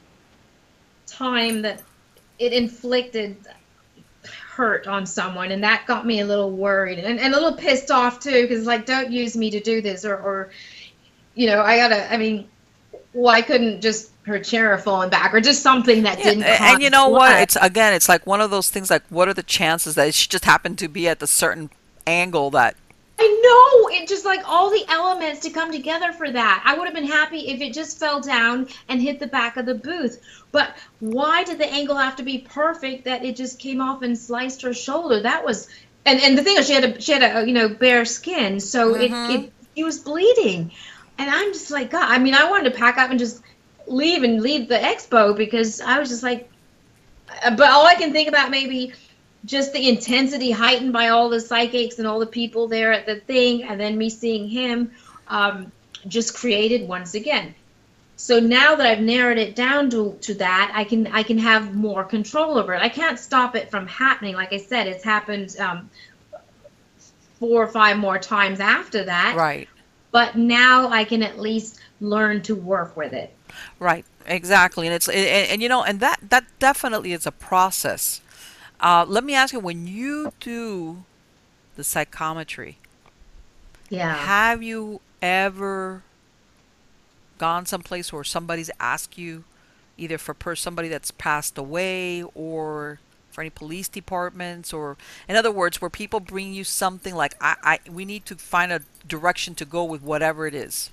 time that it inflicted hurt on someone, and that got me a little worried and, and a little pissed off too, because like, don't use me to do this, or, or you know, I gotta, I mean, why couldn't just her chair have fallen back, or just something that Yeah, didn't a- cause and you know what? blood? It's again, it's like one of those things. Like, what are the chances that she just happened to be at a certain angle that? I know, it just like all the elements to come together for that. I would have been happy if it just fell down and hit the back of the booth. But why did the angle have to be perfect that it just came off and sliced her shoulder? That was, and, and the thing is, she had a she had a you know bare skin, so Mhm. it it she was bleeding, and I'm just like, God. I mean, I wanted to pack up and just leave and leave the expo because I was just like, uh, but all I can think about maybe just the intensity heightened by all the psychics and all the people there at the thing, and then me seeing him, um, just created once again. So now that I've narrowed it down to, to that, I can I can have more control over it. I can't stop it from happening. Like I said, it's happened um, four or five more times after that. Right. But now I can at least learn to work with it. Right. Exactly. And it's and, and you know, and that that definitely is a process. Uh, let me ask you, when you do the psychometry, Yeah. have you ever gone someplace where somebody's asked you, either for per somebody that's passed away or for any police departments, or in other words, where people bring you something like, I, I we need to find a direction to go with whatever it is?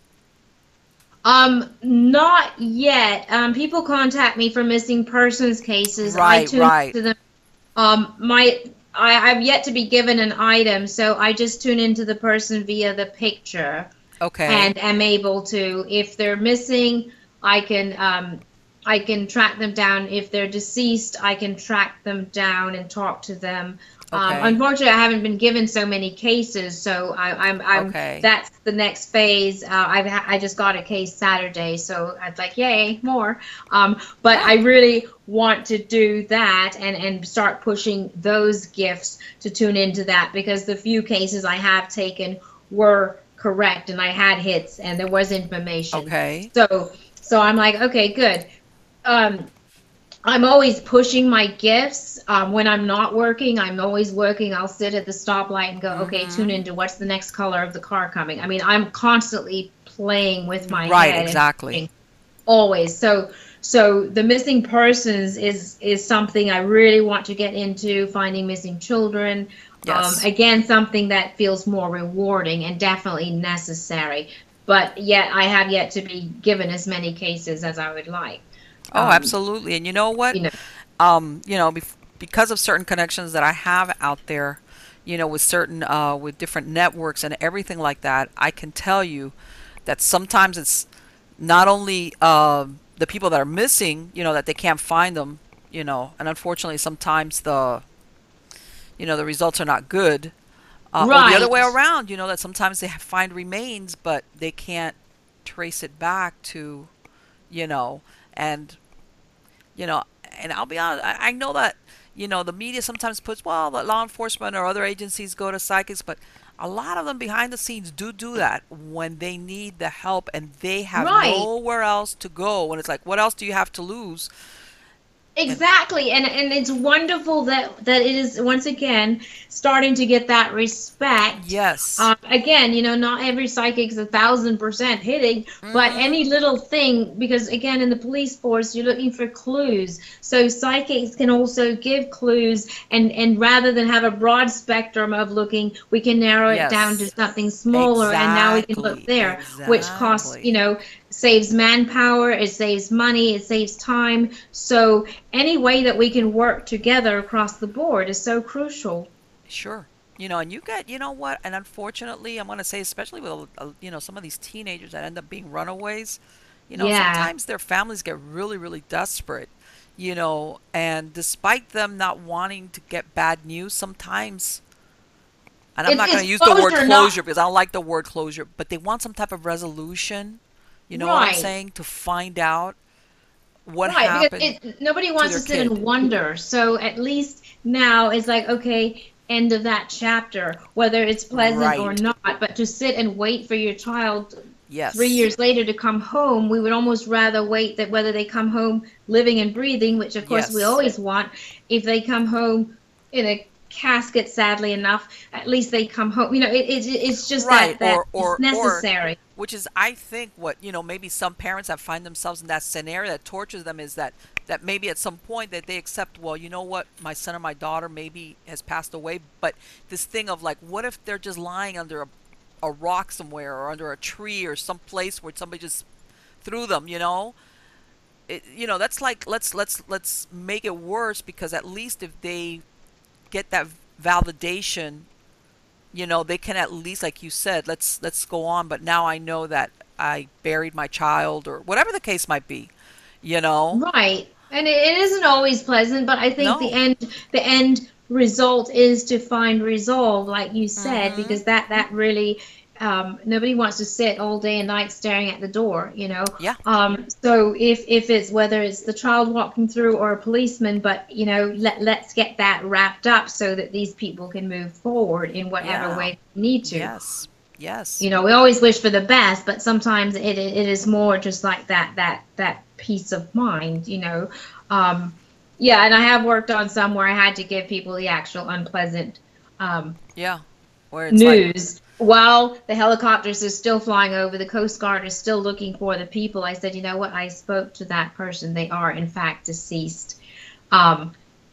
Um, not yet. Um, people contact me for missing persons cases. I Right, tune right. into them. Um, my I, I've yet to be given an item, so I just tune into the person via the picture, Okay. and am able to, if they're missing, I can um, I can track them down. If they're deceased, I can track them down and talk to them. Um, Okay. unfortunately, I haven't been given so many cases, so I, I'm, I'm Okay. that's the next phase. Uh, I've ha- I just got a case Saturday, so I'd like, yay, more. Um, but I really want to do that and, and start pushing those gifts to tune into that, because the few cases I have taken were correct, and I had hits, and there was information. Okay. So, so I'm like, okay, good. Um, I'm always pushing my gifts. Um, when I'm not working, I'm always working. I'll sit at the stoplight and go, okay, tune Mm-hmm. into what's the next color of the car coming. I mean, I'm constantly playing with my Right, head and exactly. thinking, always. So, so the missing persons is is something I really want to get into. Finding missing children. Um, Yes. again, something that feels more rewarding and definitely necessary. But yet, I have yet to be given as many cases as I would like. Oh, Um, absolutely. And you know what? you know, Um, you know, bef- because of certain connections that I have out there, you know, with certain uh with different networks and everything like that, I can tell you that sometimes it's not only uh, the people that are missing, you know, that they can't find them, you know, and unfortunately sometimes the you know the results are not good, uh, or the other way right. around, you know, that sometimes they find remains but they can't trace it back to, you know, and you know, and I'll be honest, I, I know that, you know, the media sometimes puts, well, that law enforcement or other agencies go to psychics, but a lot of them behind the scenes do do that when they need the help and they have Right. nowhere else to go. When it's like, what else do you have to lose? And Exactly. And and it's wonderful that that it is once again starting to get that respect. yes. Um, again, you know, not every psychic's a thousand percent hitting, but Mm-hmm. any little thing, because again, in the police force, you're looking for clues. So psychics can also give clues, and and rather than have a broad spectrum of looking, we can narrow it down to Yes. something smaller, and now we can look Exactly. there, which costs, you Exactly. know, saves manpower, it saves money, it saves time. So any way that we can work together across the board is so crucial. Sure. You know, and you get, you know what, and unfortunately, I'm going to say, especially with, uh, you know, some of these teenagers that end up being runaways, you know, Yeah. sometimes their families get really, really desperate, you know, and despite them not wanting to get bad news, sometimes, and I'm It's not going it's to use the word closure, not closure because I don't like the word closure, but they want some type of resolution, you know what I'm right. saying, to find out what Right, because happened it nobody to wants their to sit kid. and wonder. So at least now it's like, okay, end of that chapter, whether it's pleasant or Right. not, but to sit and wait for your child three Yes. years later to come home, we would almost rather wait that whether they come home living and breathing, which of course we Yes. always want, if they come home in a casket, sadly enough, at least they come home. You know, it, it it's just Right. that that Or, it's or, or, necessary. which is I think what, you know, maybe some parents that find themselves in that scenario that tortures them is that that maybe at some point that they accept, well, you know what, my son or my daughter maybe has passed away, but this thing of like, what if they're just lying under a, a rock somewhere or under a tree or some place where somebody just threw them, you know? It, you know, that's like, let's let's let's make it worse, because at least if they get that validation, you know, they can at least, like you said, let's let's go on, but now I know that I buried my child or whatever the case might be, you know. Right. And it, it isn't always pleasant, but I think the No. end the end result is to find resolve, like you said, Mhm. because that that really um, nobody wants to sit all day and night staring at the door, you know. Yeah. Um, so if if it's whether it's the child walking through or a policeman, but you know, let let's get that wrapped up so that these people can move forward in whatever Yeah. way they need to. Yes. Yes. You know, we always wish for the best, but sometimes it it it is more just like that that that peace of mind, you know. Um, yeah, and I have worked on some where I had to give people the actual unpleasant um, Yeah. Where it's like, news while the helicopters are still flying over, the Coast Guard is still looking for the people. I said, you know what? I spoke to that person. They are in fact deceased. Um,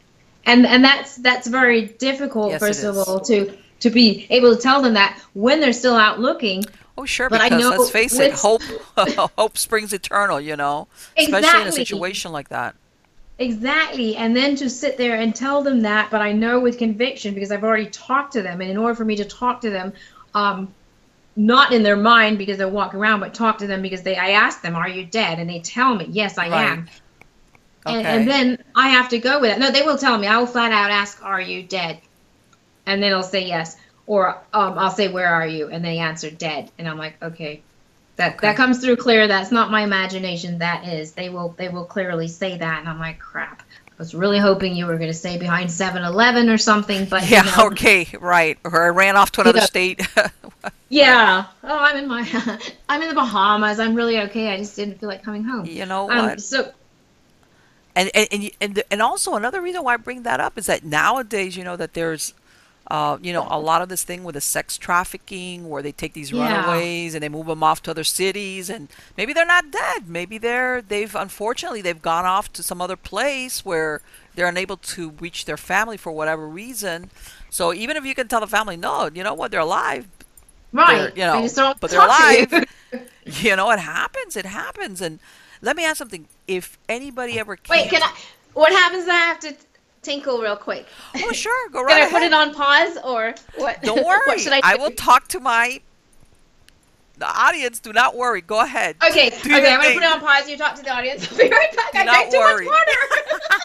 and and that's that's very difficult, yes, it first of is. all, to to be able to tell them that when they're still out looking. Oh, sure, But I because let's know face it, with hope hope springs eternal, you know, especially in a exactly, situation like that. exactly. And then to sit there and tell them that, but I know with conviction because I've already talked to them. And in order for me to talk to them, um, not in their mind because they're walking around, but talk to them because they, I ask them, are you dead? And they tell me, yes, I Right. am. And, and Okay. then I have to go with it. No, they will tell me. I will flat out ask, are you dead? And then they'll say yes. Or um, I'll say, where are you? And they answer dead. And I'm like, okay, that that Okay. comes through clear. That's not my imagination. That is. They will they will clearly say that. And I'm like, crap. I was really hoping you were going to say behind Seven Eleven or something, but you Yeah, know, okay, right. Or I ran off to you another know, state. yeah. Oh, I'm in my I'm in the Bahamas. I'm really okay. I just didn't feel like coming home. You know Um, what? so And and and, y- and, the, and also another reason why I bring that up is that nowadays, you know, that there's uh, you know, a lot of this thing with the sex trafficking where they take these Yeah. runaways and they move them off to other cities, and maybe they're not dead. Maybe they're they've unfortunately they've gone off to some other place where they're unable to reach their family for whatever reason. So even if you can tell the family, no, you know what, they're alive, they're, Right. you They know, just don't but they're talk to you. alive. You know, it happens. It happens. And let me ask something. If anybody ever Wait, came can to, I? What happens? I have to tinkle real quick. oh, sure, go Can right I put ahead. it on pause or what? Don't What worry. should I I will do? talk to my the audience. Do not worry. Go ahead. Okay, Do your okay, I'm gonna put it thing. on pause. You talk to the audience. I'll be right back. Do I not drank too much worry. water.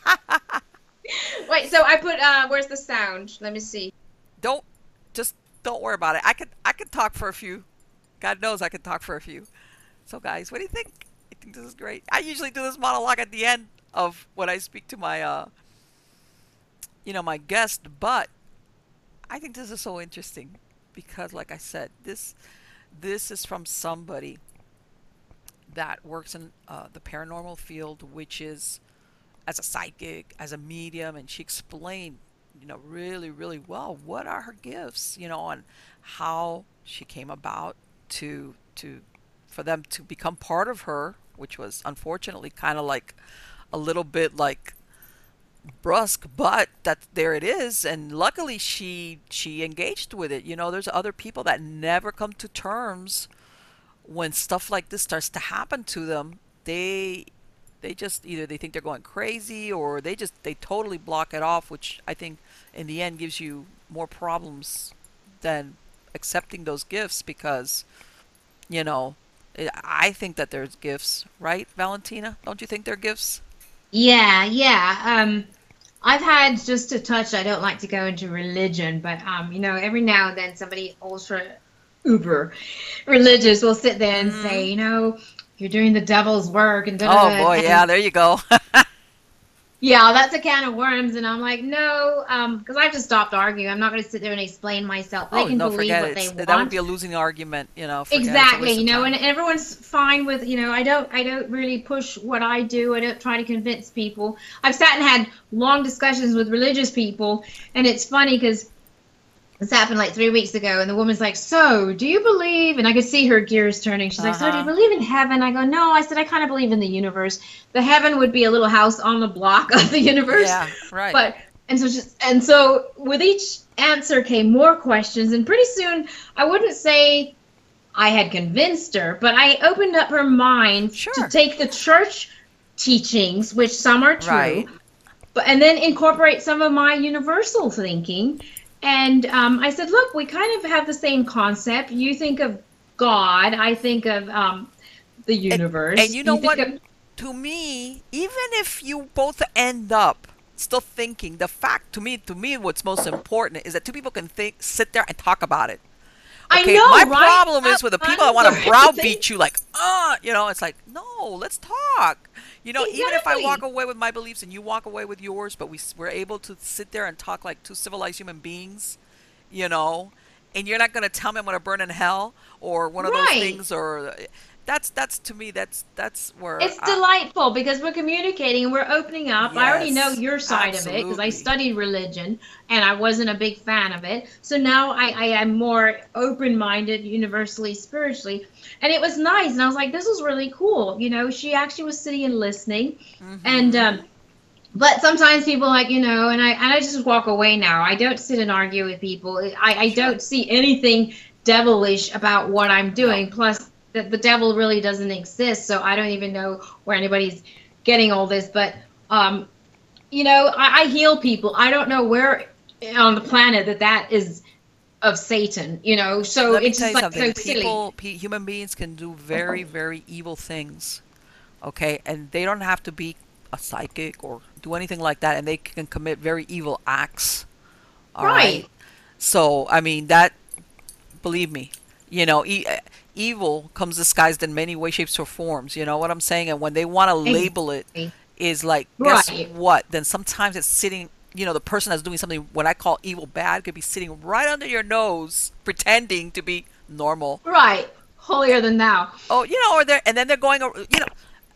Wait, so I put uh where's the sound? Let me see. Don't just don't worry about it. I could I could talk for a few. God knows I could talk for a few. So guys, what do you think? I think this is great. I usually do this monologue at the end of when I speak to my uh you know my guest, but I think this is so interesting because like I said, this this is from somebody that works in uh, the paranormal field, which is as a psychic, as a medium, and she explained, you know, really, really well what are her gifts, you know, and how she came about to to for them to become part of her, which was unfortunately kind of like a little bit like brusque, but that there it is. And luckily she she engaged with it. You know, there's other people that never come to terms when stuff like this starts to happen to them. They they just either they think they're going crazy or they just they totally block it off, which I think in the end gives you more problems than accepting those gifts because, you know, I think that there's gifts, right, Valentina? Don't you think they're gifts? Yeah, yeah. Um, I've had just a touch. I don't like to go into religion, but um, you know, every now and then somebody ultra uber religious will sit there and Mm. say, you know, you're doing the devil's work and da da Oh da. boy, yeah, And there you go. yeah, that's a can of worms. And I'm like, no, um, because I've just stopped arguing. I'm not going to sit there and explain myself. They Oh can no, believe forget it. what they It's, that would be want. a losing argument, you know, forget it. It's a Exactly, waste you of know, time. and everyone's fine with, you know, I don't I don't really push what I do. I don't try to convince people. I've sat and had long discussions with religious people, and it's funny because this happened like three weeks ago, and the woman's like, "So, do you believe?" And I could see her gears turning. She's like, "So, do you Uh-huh. believe in heaven?" I go, "No." I said, "I kind of believe in the universe. The heaven would be a little house on the block of the universe." Yeah, right. But and so just and so with each answer came more questions, and pretty soon I wouldn't say I had convinced her, but I opened up her mind to Sure. take the church teachings, which some are true, Right. but and then incorporate some of my universal thinking. And um, I said, look, we kind of have the same concept. You think of God, I think of um, the And and universe. you know You think what? of To me, even if you both end up still thinking, the fact to me, to me, what's most important is that two people can think, sit there and talk about it. I Okay, my know, right? problem Have is with the people that fun want for to everything. browbeat you, like, uh, you know, it's like, no, let's talk. You know, even if I walk Exactly. away with my beliefs and you walk away with yours, but we s- we're able to sit there and talk like two civilized human beings, you know, and you're not going to tell me I'm going to burn in hell or one of those Right. things, or that's that's to me that's that's where It's I, delightful because we're communicating and we're opening up. I already know yes, your side of it because I absolutely. studied religion and I wasn't a big fan of it. So now I, I am more open minded, universally, spiritually. And it was nice. And I was like, this was really cool. You know, she actually was sitting and listening. And, Mm-hmm. um, but sometimes people like, you know, and I, and I just walk away now. I don't sit and argue with people. I, I Sure. don't see anything devilish about what I'm No. doing. Plus, the, the devil really doesn't exist, so I don't even know where anybody's getting all this. But um, you know, I, I heal people. I don't know where on the planet that that is of Satan. You know, so Let me it's tell just you like so something. silly. People, pe- human beings can do very, very evil things. Okay, and they don't have to be a psychic or do anything like that, and they can commit very evil acts. All right. Right. So, I mean, that, believe me, you know, e- uh, evil comes disguised in many ways, shapes, or forms. You know what I'm saying? And when they want to label it, Exactly. is like, guess Right. what? Then sometimes it's sitting, you know, the person that's doing something, what I call evil bad, could be sitting right under your nose, pretending to be normal. Right. Holier than thou. Oh, you know, or they're, and then they're going, ar- you know,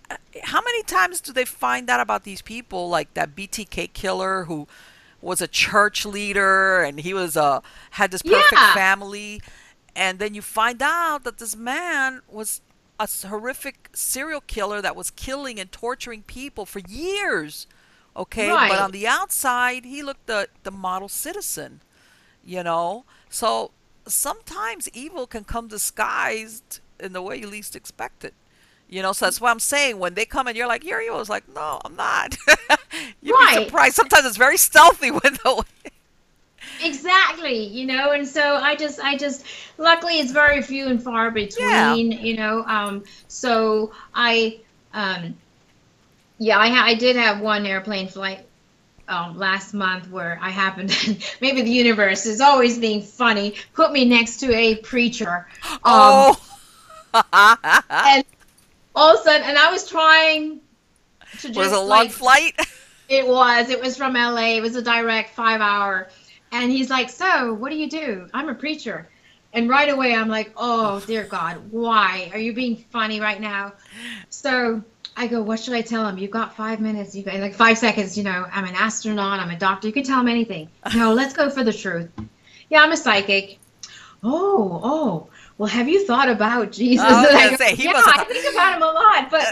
how many times do they find out about these people like that B T K killer who was a church leader and he was uh had this perfect Yeah, family, and then you find out that this man was a horrific serial killer that was killing and torturing people for years. Okay, but on right. the outside he looked the the model citizen, you know. So sometimes evil can come disguised in the way you least expect it. You know, so that's what I'm saying. When they come and you're like, you're evil, it's like, no, I'm not. You'd be Right. surprised. Sometimes it's very stealthy when the Exactly, you know, and so I just, I just, luckily it's very few and far yeah. between, you know. Um, so I, um, yeah, I, ha I did have one airplane flight um, last month where I happened, maybe the universe is always being funny, put me next to a preacher, um, Oh. and all of a sudden, and I was trying to Was it a just long like, flight? it was, it was from L A, it was a direct five hour. And he's like, "So, what do you do?" "I'm a preacher." And right away, I'm like, "Oh, dear God, why? Are you being funny right now?" So I go, "What should I tell him? You've got five minutes. You got like five seconds. You know, I'm an astronaut. I'm a doctor. You can tell him anything." "No, let's go for the truth." "Yeah, I'm a psychic." "Oh, oh. Well, have you thought about Jesus?" I was And I gonna go, say he "Yeah, must have I thought. think about him a lot, but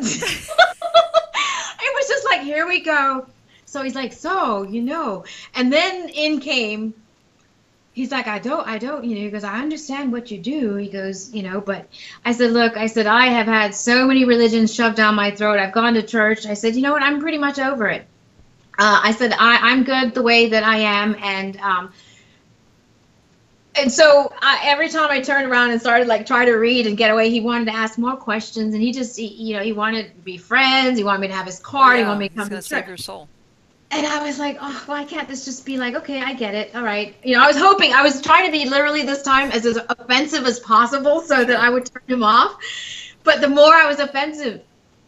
it was just like, here we go." So he's like, "So, you know," and then in came, he's like, I don't, I don't, you know, he goes, "I understand what you do." He goes, "You know, but," I said, "Look," I said, "I have had so many religions shoved down my throat. I've gone to church." I said, "You know what? I'm pretty much over it." Uh, I said, I, I'm good the way that I am. And, um, and so I, every time I turned around and started like try to read and get away, he wanted to ask more questions. And he just, he, you know, he wanted to be friends. He wanted me to have his Well, card. He wanted yeah, me to he's come to gonna save church. your soul. And I was like, "Oh, why can't this just be like, okay, I get it. All right." You know, I was hoping, I was trying to be literally this time as, as offensive as possible so that Sure. I would turn him off. But the more I was offensive,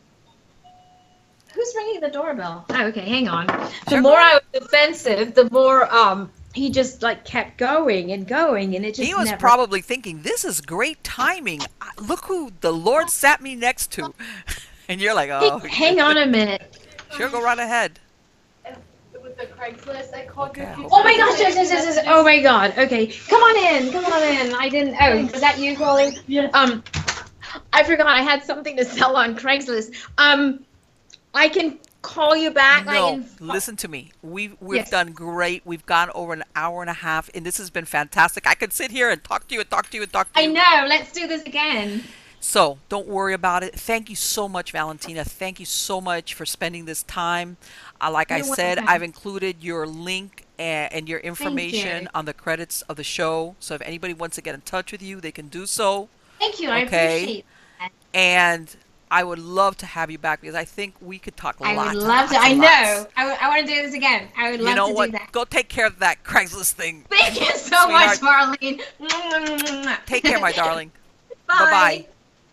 who's ringing the doorbell? Oh, okay, hang on. The Sure, go more ahead. I was offensive, the more um he just like kept going and going, and it He just was never. probably thinking, "This is great timing. I- Look who the Lord sat me next to," and you're like, Hey, "Oh, hang on a minute. sure, go right ahead." With the Craigslist, I called you Okay, a I few hope Oh you my don't. gosh, yes, yes, yes, yes. Oh my God. Okay. Come on in. Come on in. I didn't. Oh, was that you calling? Yeah. Um, I forgot I had something to sell on Craigslist. Um, I can call you back like No, in. listen to me. We've we've Yes. done great. We've gone over an hour and a half, and this has been fantastic. I could sit here and talk to you and talk to you and talk to I you. know. Let's do this again. So don't worry about it. Thank you so much, Valentina. Thank you so much for spending this time. Uh, like I You're said, I've welcome. included your link and, and your Thank information you. on the credits of the show. So if anybody wants to get in touch with you, they can do so. Thank you. I Okay. appreciate that. And I would love to have you back because I think we could talk I would lots and love to. lots I and lots. know. I, I want to do this again. I would You love know to do what? that. Go take care of that Craigslist thing, Thank you so much, sweetheart. Marlene. Take care, my darling. Bye bye. Bye.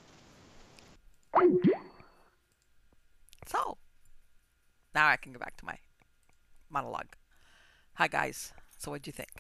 So now I can go back to my monologue. Hi, guys. So, what do you think?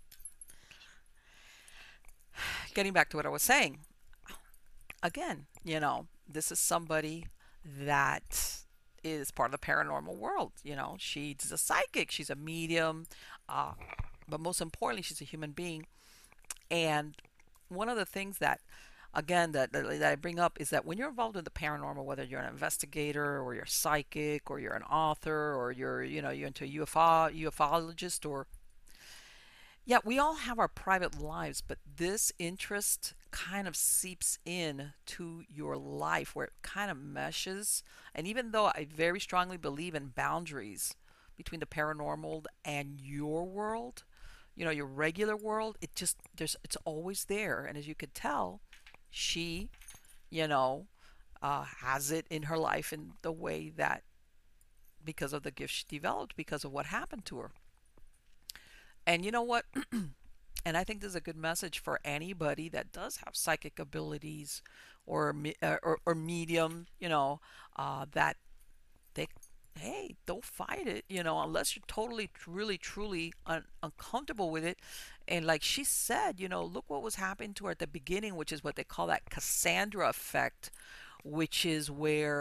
Getting back to what I was saying, again, you know, this is somebody that is part of the paranormal world. You know, she's a psychic, she's a medium, uh, but most importantly, she's a human being. And one of the things that, again, that, that, that I bring up is that when you're involved in the paranormal, whether you're an investigator or you're psychic or you're an author or you're, you know, you're into a U F O, ufologist or yeah, we all have our private lives, but this interest kind of seeps in to your life where it kind of meshes. And even though I very strongly believe in boundaries between the paranormal and your world, you know, your regular world, it just there's it's always there. And as you could tell, she, you know, uh, has it in her life in the way that because of the gift she developed, because of what happened to her. And you know what? And I think this is a good message for anybody that does have psychic abilities or uh, or, or medium, you know, uh, that they, hey, don't fight it, you know, unless you're totally, really, truly un- uncomfortable with it. And like she said, you know, look what was happening to her at the beginning, which is what they call that Cassandra effect, which is where,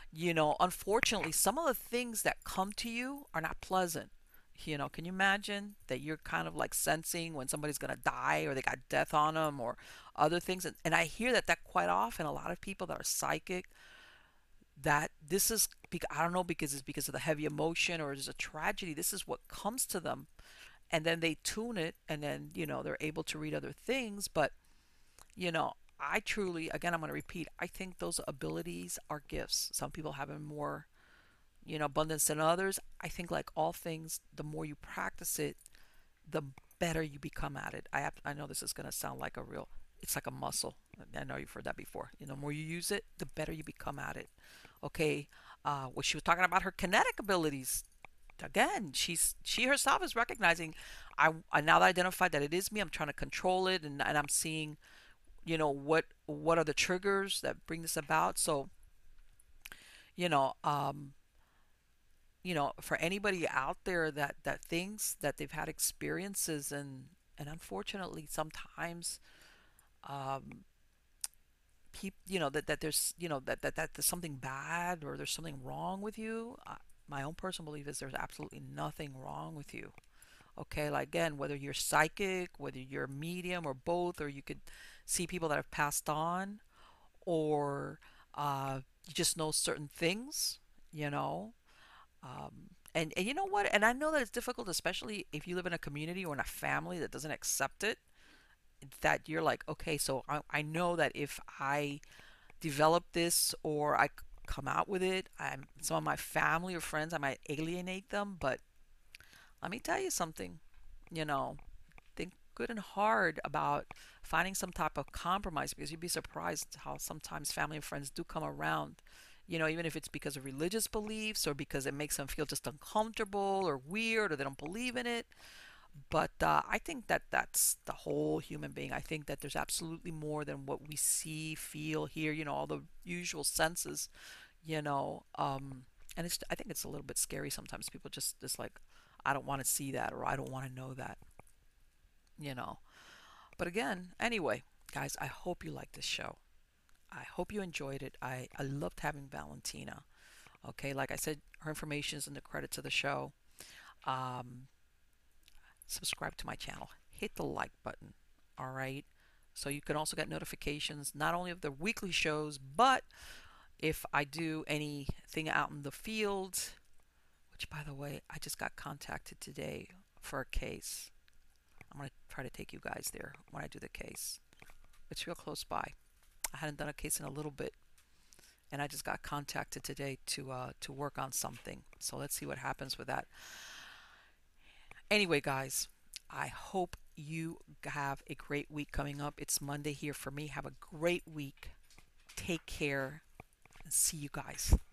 You know, unfortunately, some of the things that come to you are not pleasant. You know, can you imagine that you're kind of like sensing when somebody's going to die or they got death on them or other things? And, and I hear that that quite often. A lot of people that are psychic, that this is, I don't know, because it's because of the heavy emotion or there's a tragedy. This is what comes to them. And then they tune it and then, you know, they're able to read other things. But, you know, I truly, again, I'm going to repeat, I think those abilities are gifts. Some people have them more, you know, abundance than others. I think, like all things, the more you practice it, the better you become at it. I have, I know this is going to sound like a real, it's like a muscle. I know you've heard that before. You know, the more you use it, the better you become at it. Okay. Uh, what she was talking about, her kinetic abilities. Again, she's she herself is recognizing, I, I now that I identified that it is me, I'm trying to control it, and, and I'm seeing, you know, what what are the triggers that bring this about. So, you know, um, you know, for anybody out there that that thinks that they've had experiences, and and unfortunately sometimes, um people, you know, that that there's, you know, that that that there's something bad or there's something wrong with you. Uh, my own personal belief is there's absolutely nothing wrong with you. Okay, like again, whether you're psychic, whether you're medium or both, or you could see people that have passed on, or uh, you just know certain things, you know. Um, and, and you know what? And I know that it's difficult, especially if you live in a community or in a family that doesn't accept it. That you're like, okay, so I, I know that if I develop this or I come out with it, I'm some of my family or friends, I might alienate them. But let me tell you something, you know, think good and hard about finding some type of compromise, because you'd be surprised how sometimes family and friends do come around. You know, even if it's because of religious beliefs or because it makes them feel just uncomfortable or weird or they don't believe in it. But uh, I think that that's the whole human being. I think that there's absolutely more than what we see, feel, hear, you know, all the usual senses, you know. Um, and it's, I think it's a little bit scary sometimes. People just, just like, I don't want to see that or I don't want to know that, you know. But again, anyway, guys, I hope you liked this show. I hope you enjoyed it. I, I loved having Valentina. Okay, like I said, her information is in the credits of the show. Um, Subscribe to my channel. Hit the like button. All right. So you can also get notifications not only of the weekly shows, but if I do anything out in the field, which by the way, I just got contacted today for a case. I'm going to try to take you guys there when I do the case. It's real close by. I hadn't done a case in a little bit, and I just got contacted today to uh, to work on something. So let's see what happens with that. Anyway, guys, I hope you have a great week coming up. It's Monday here for me. Have a great week. Take care and see you guys.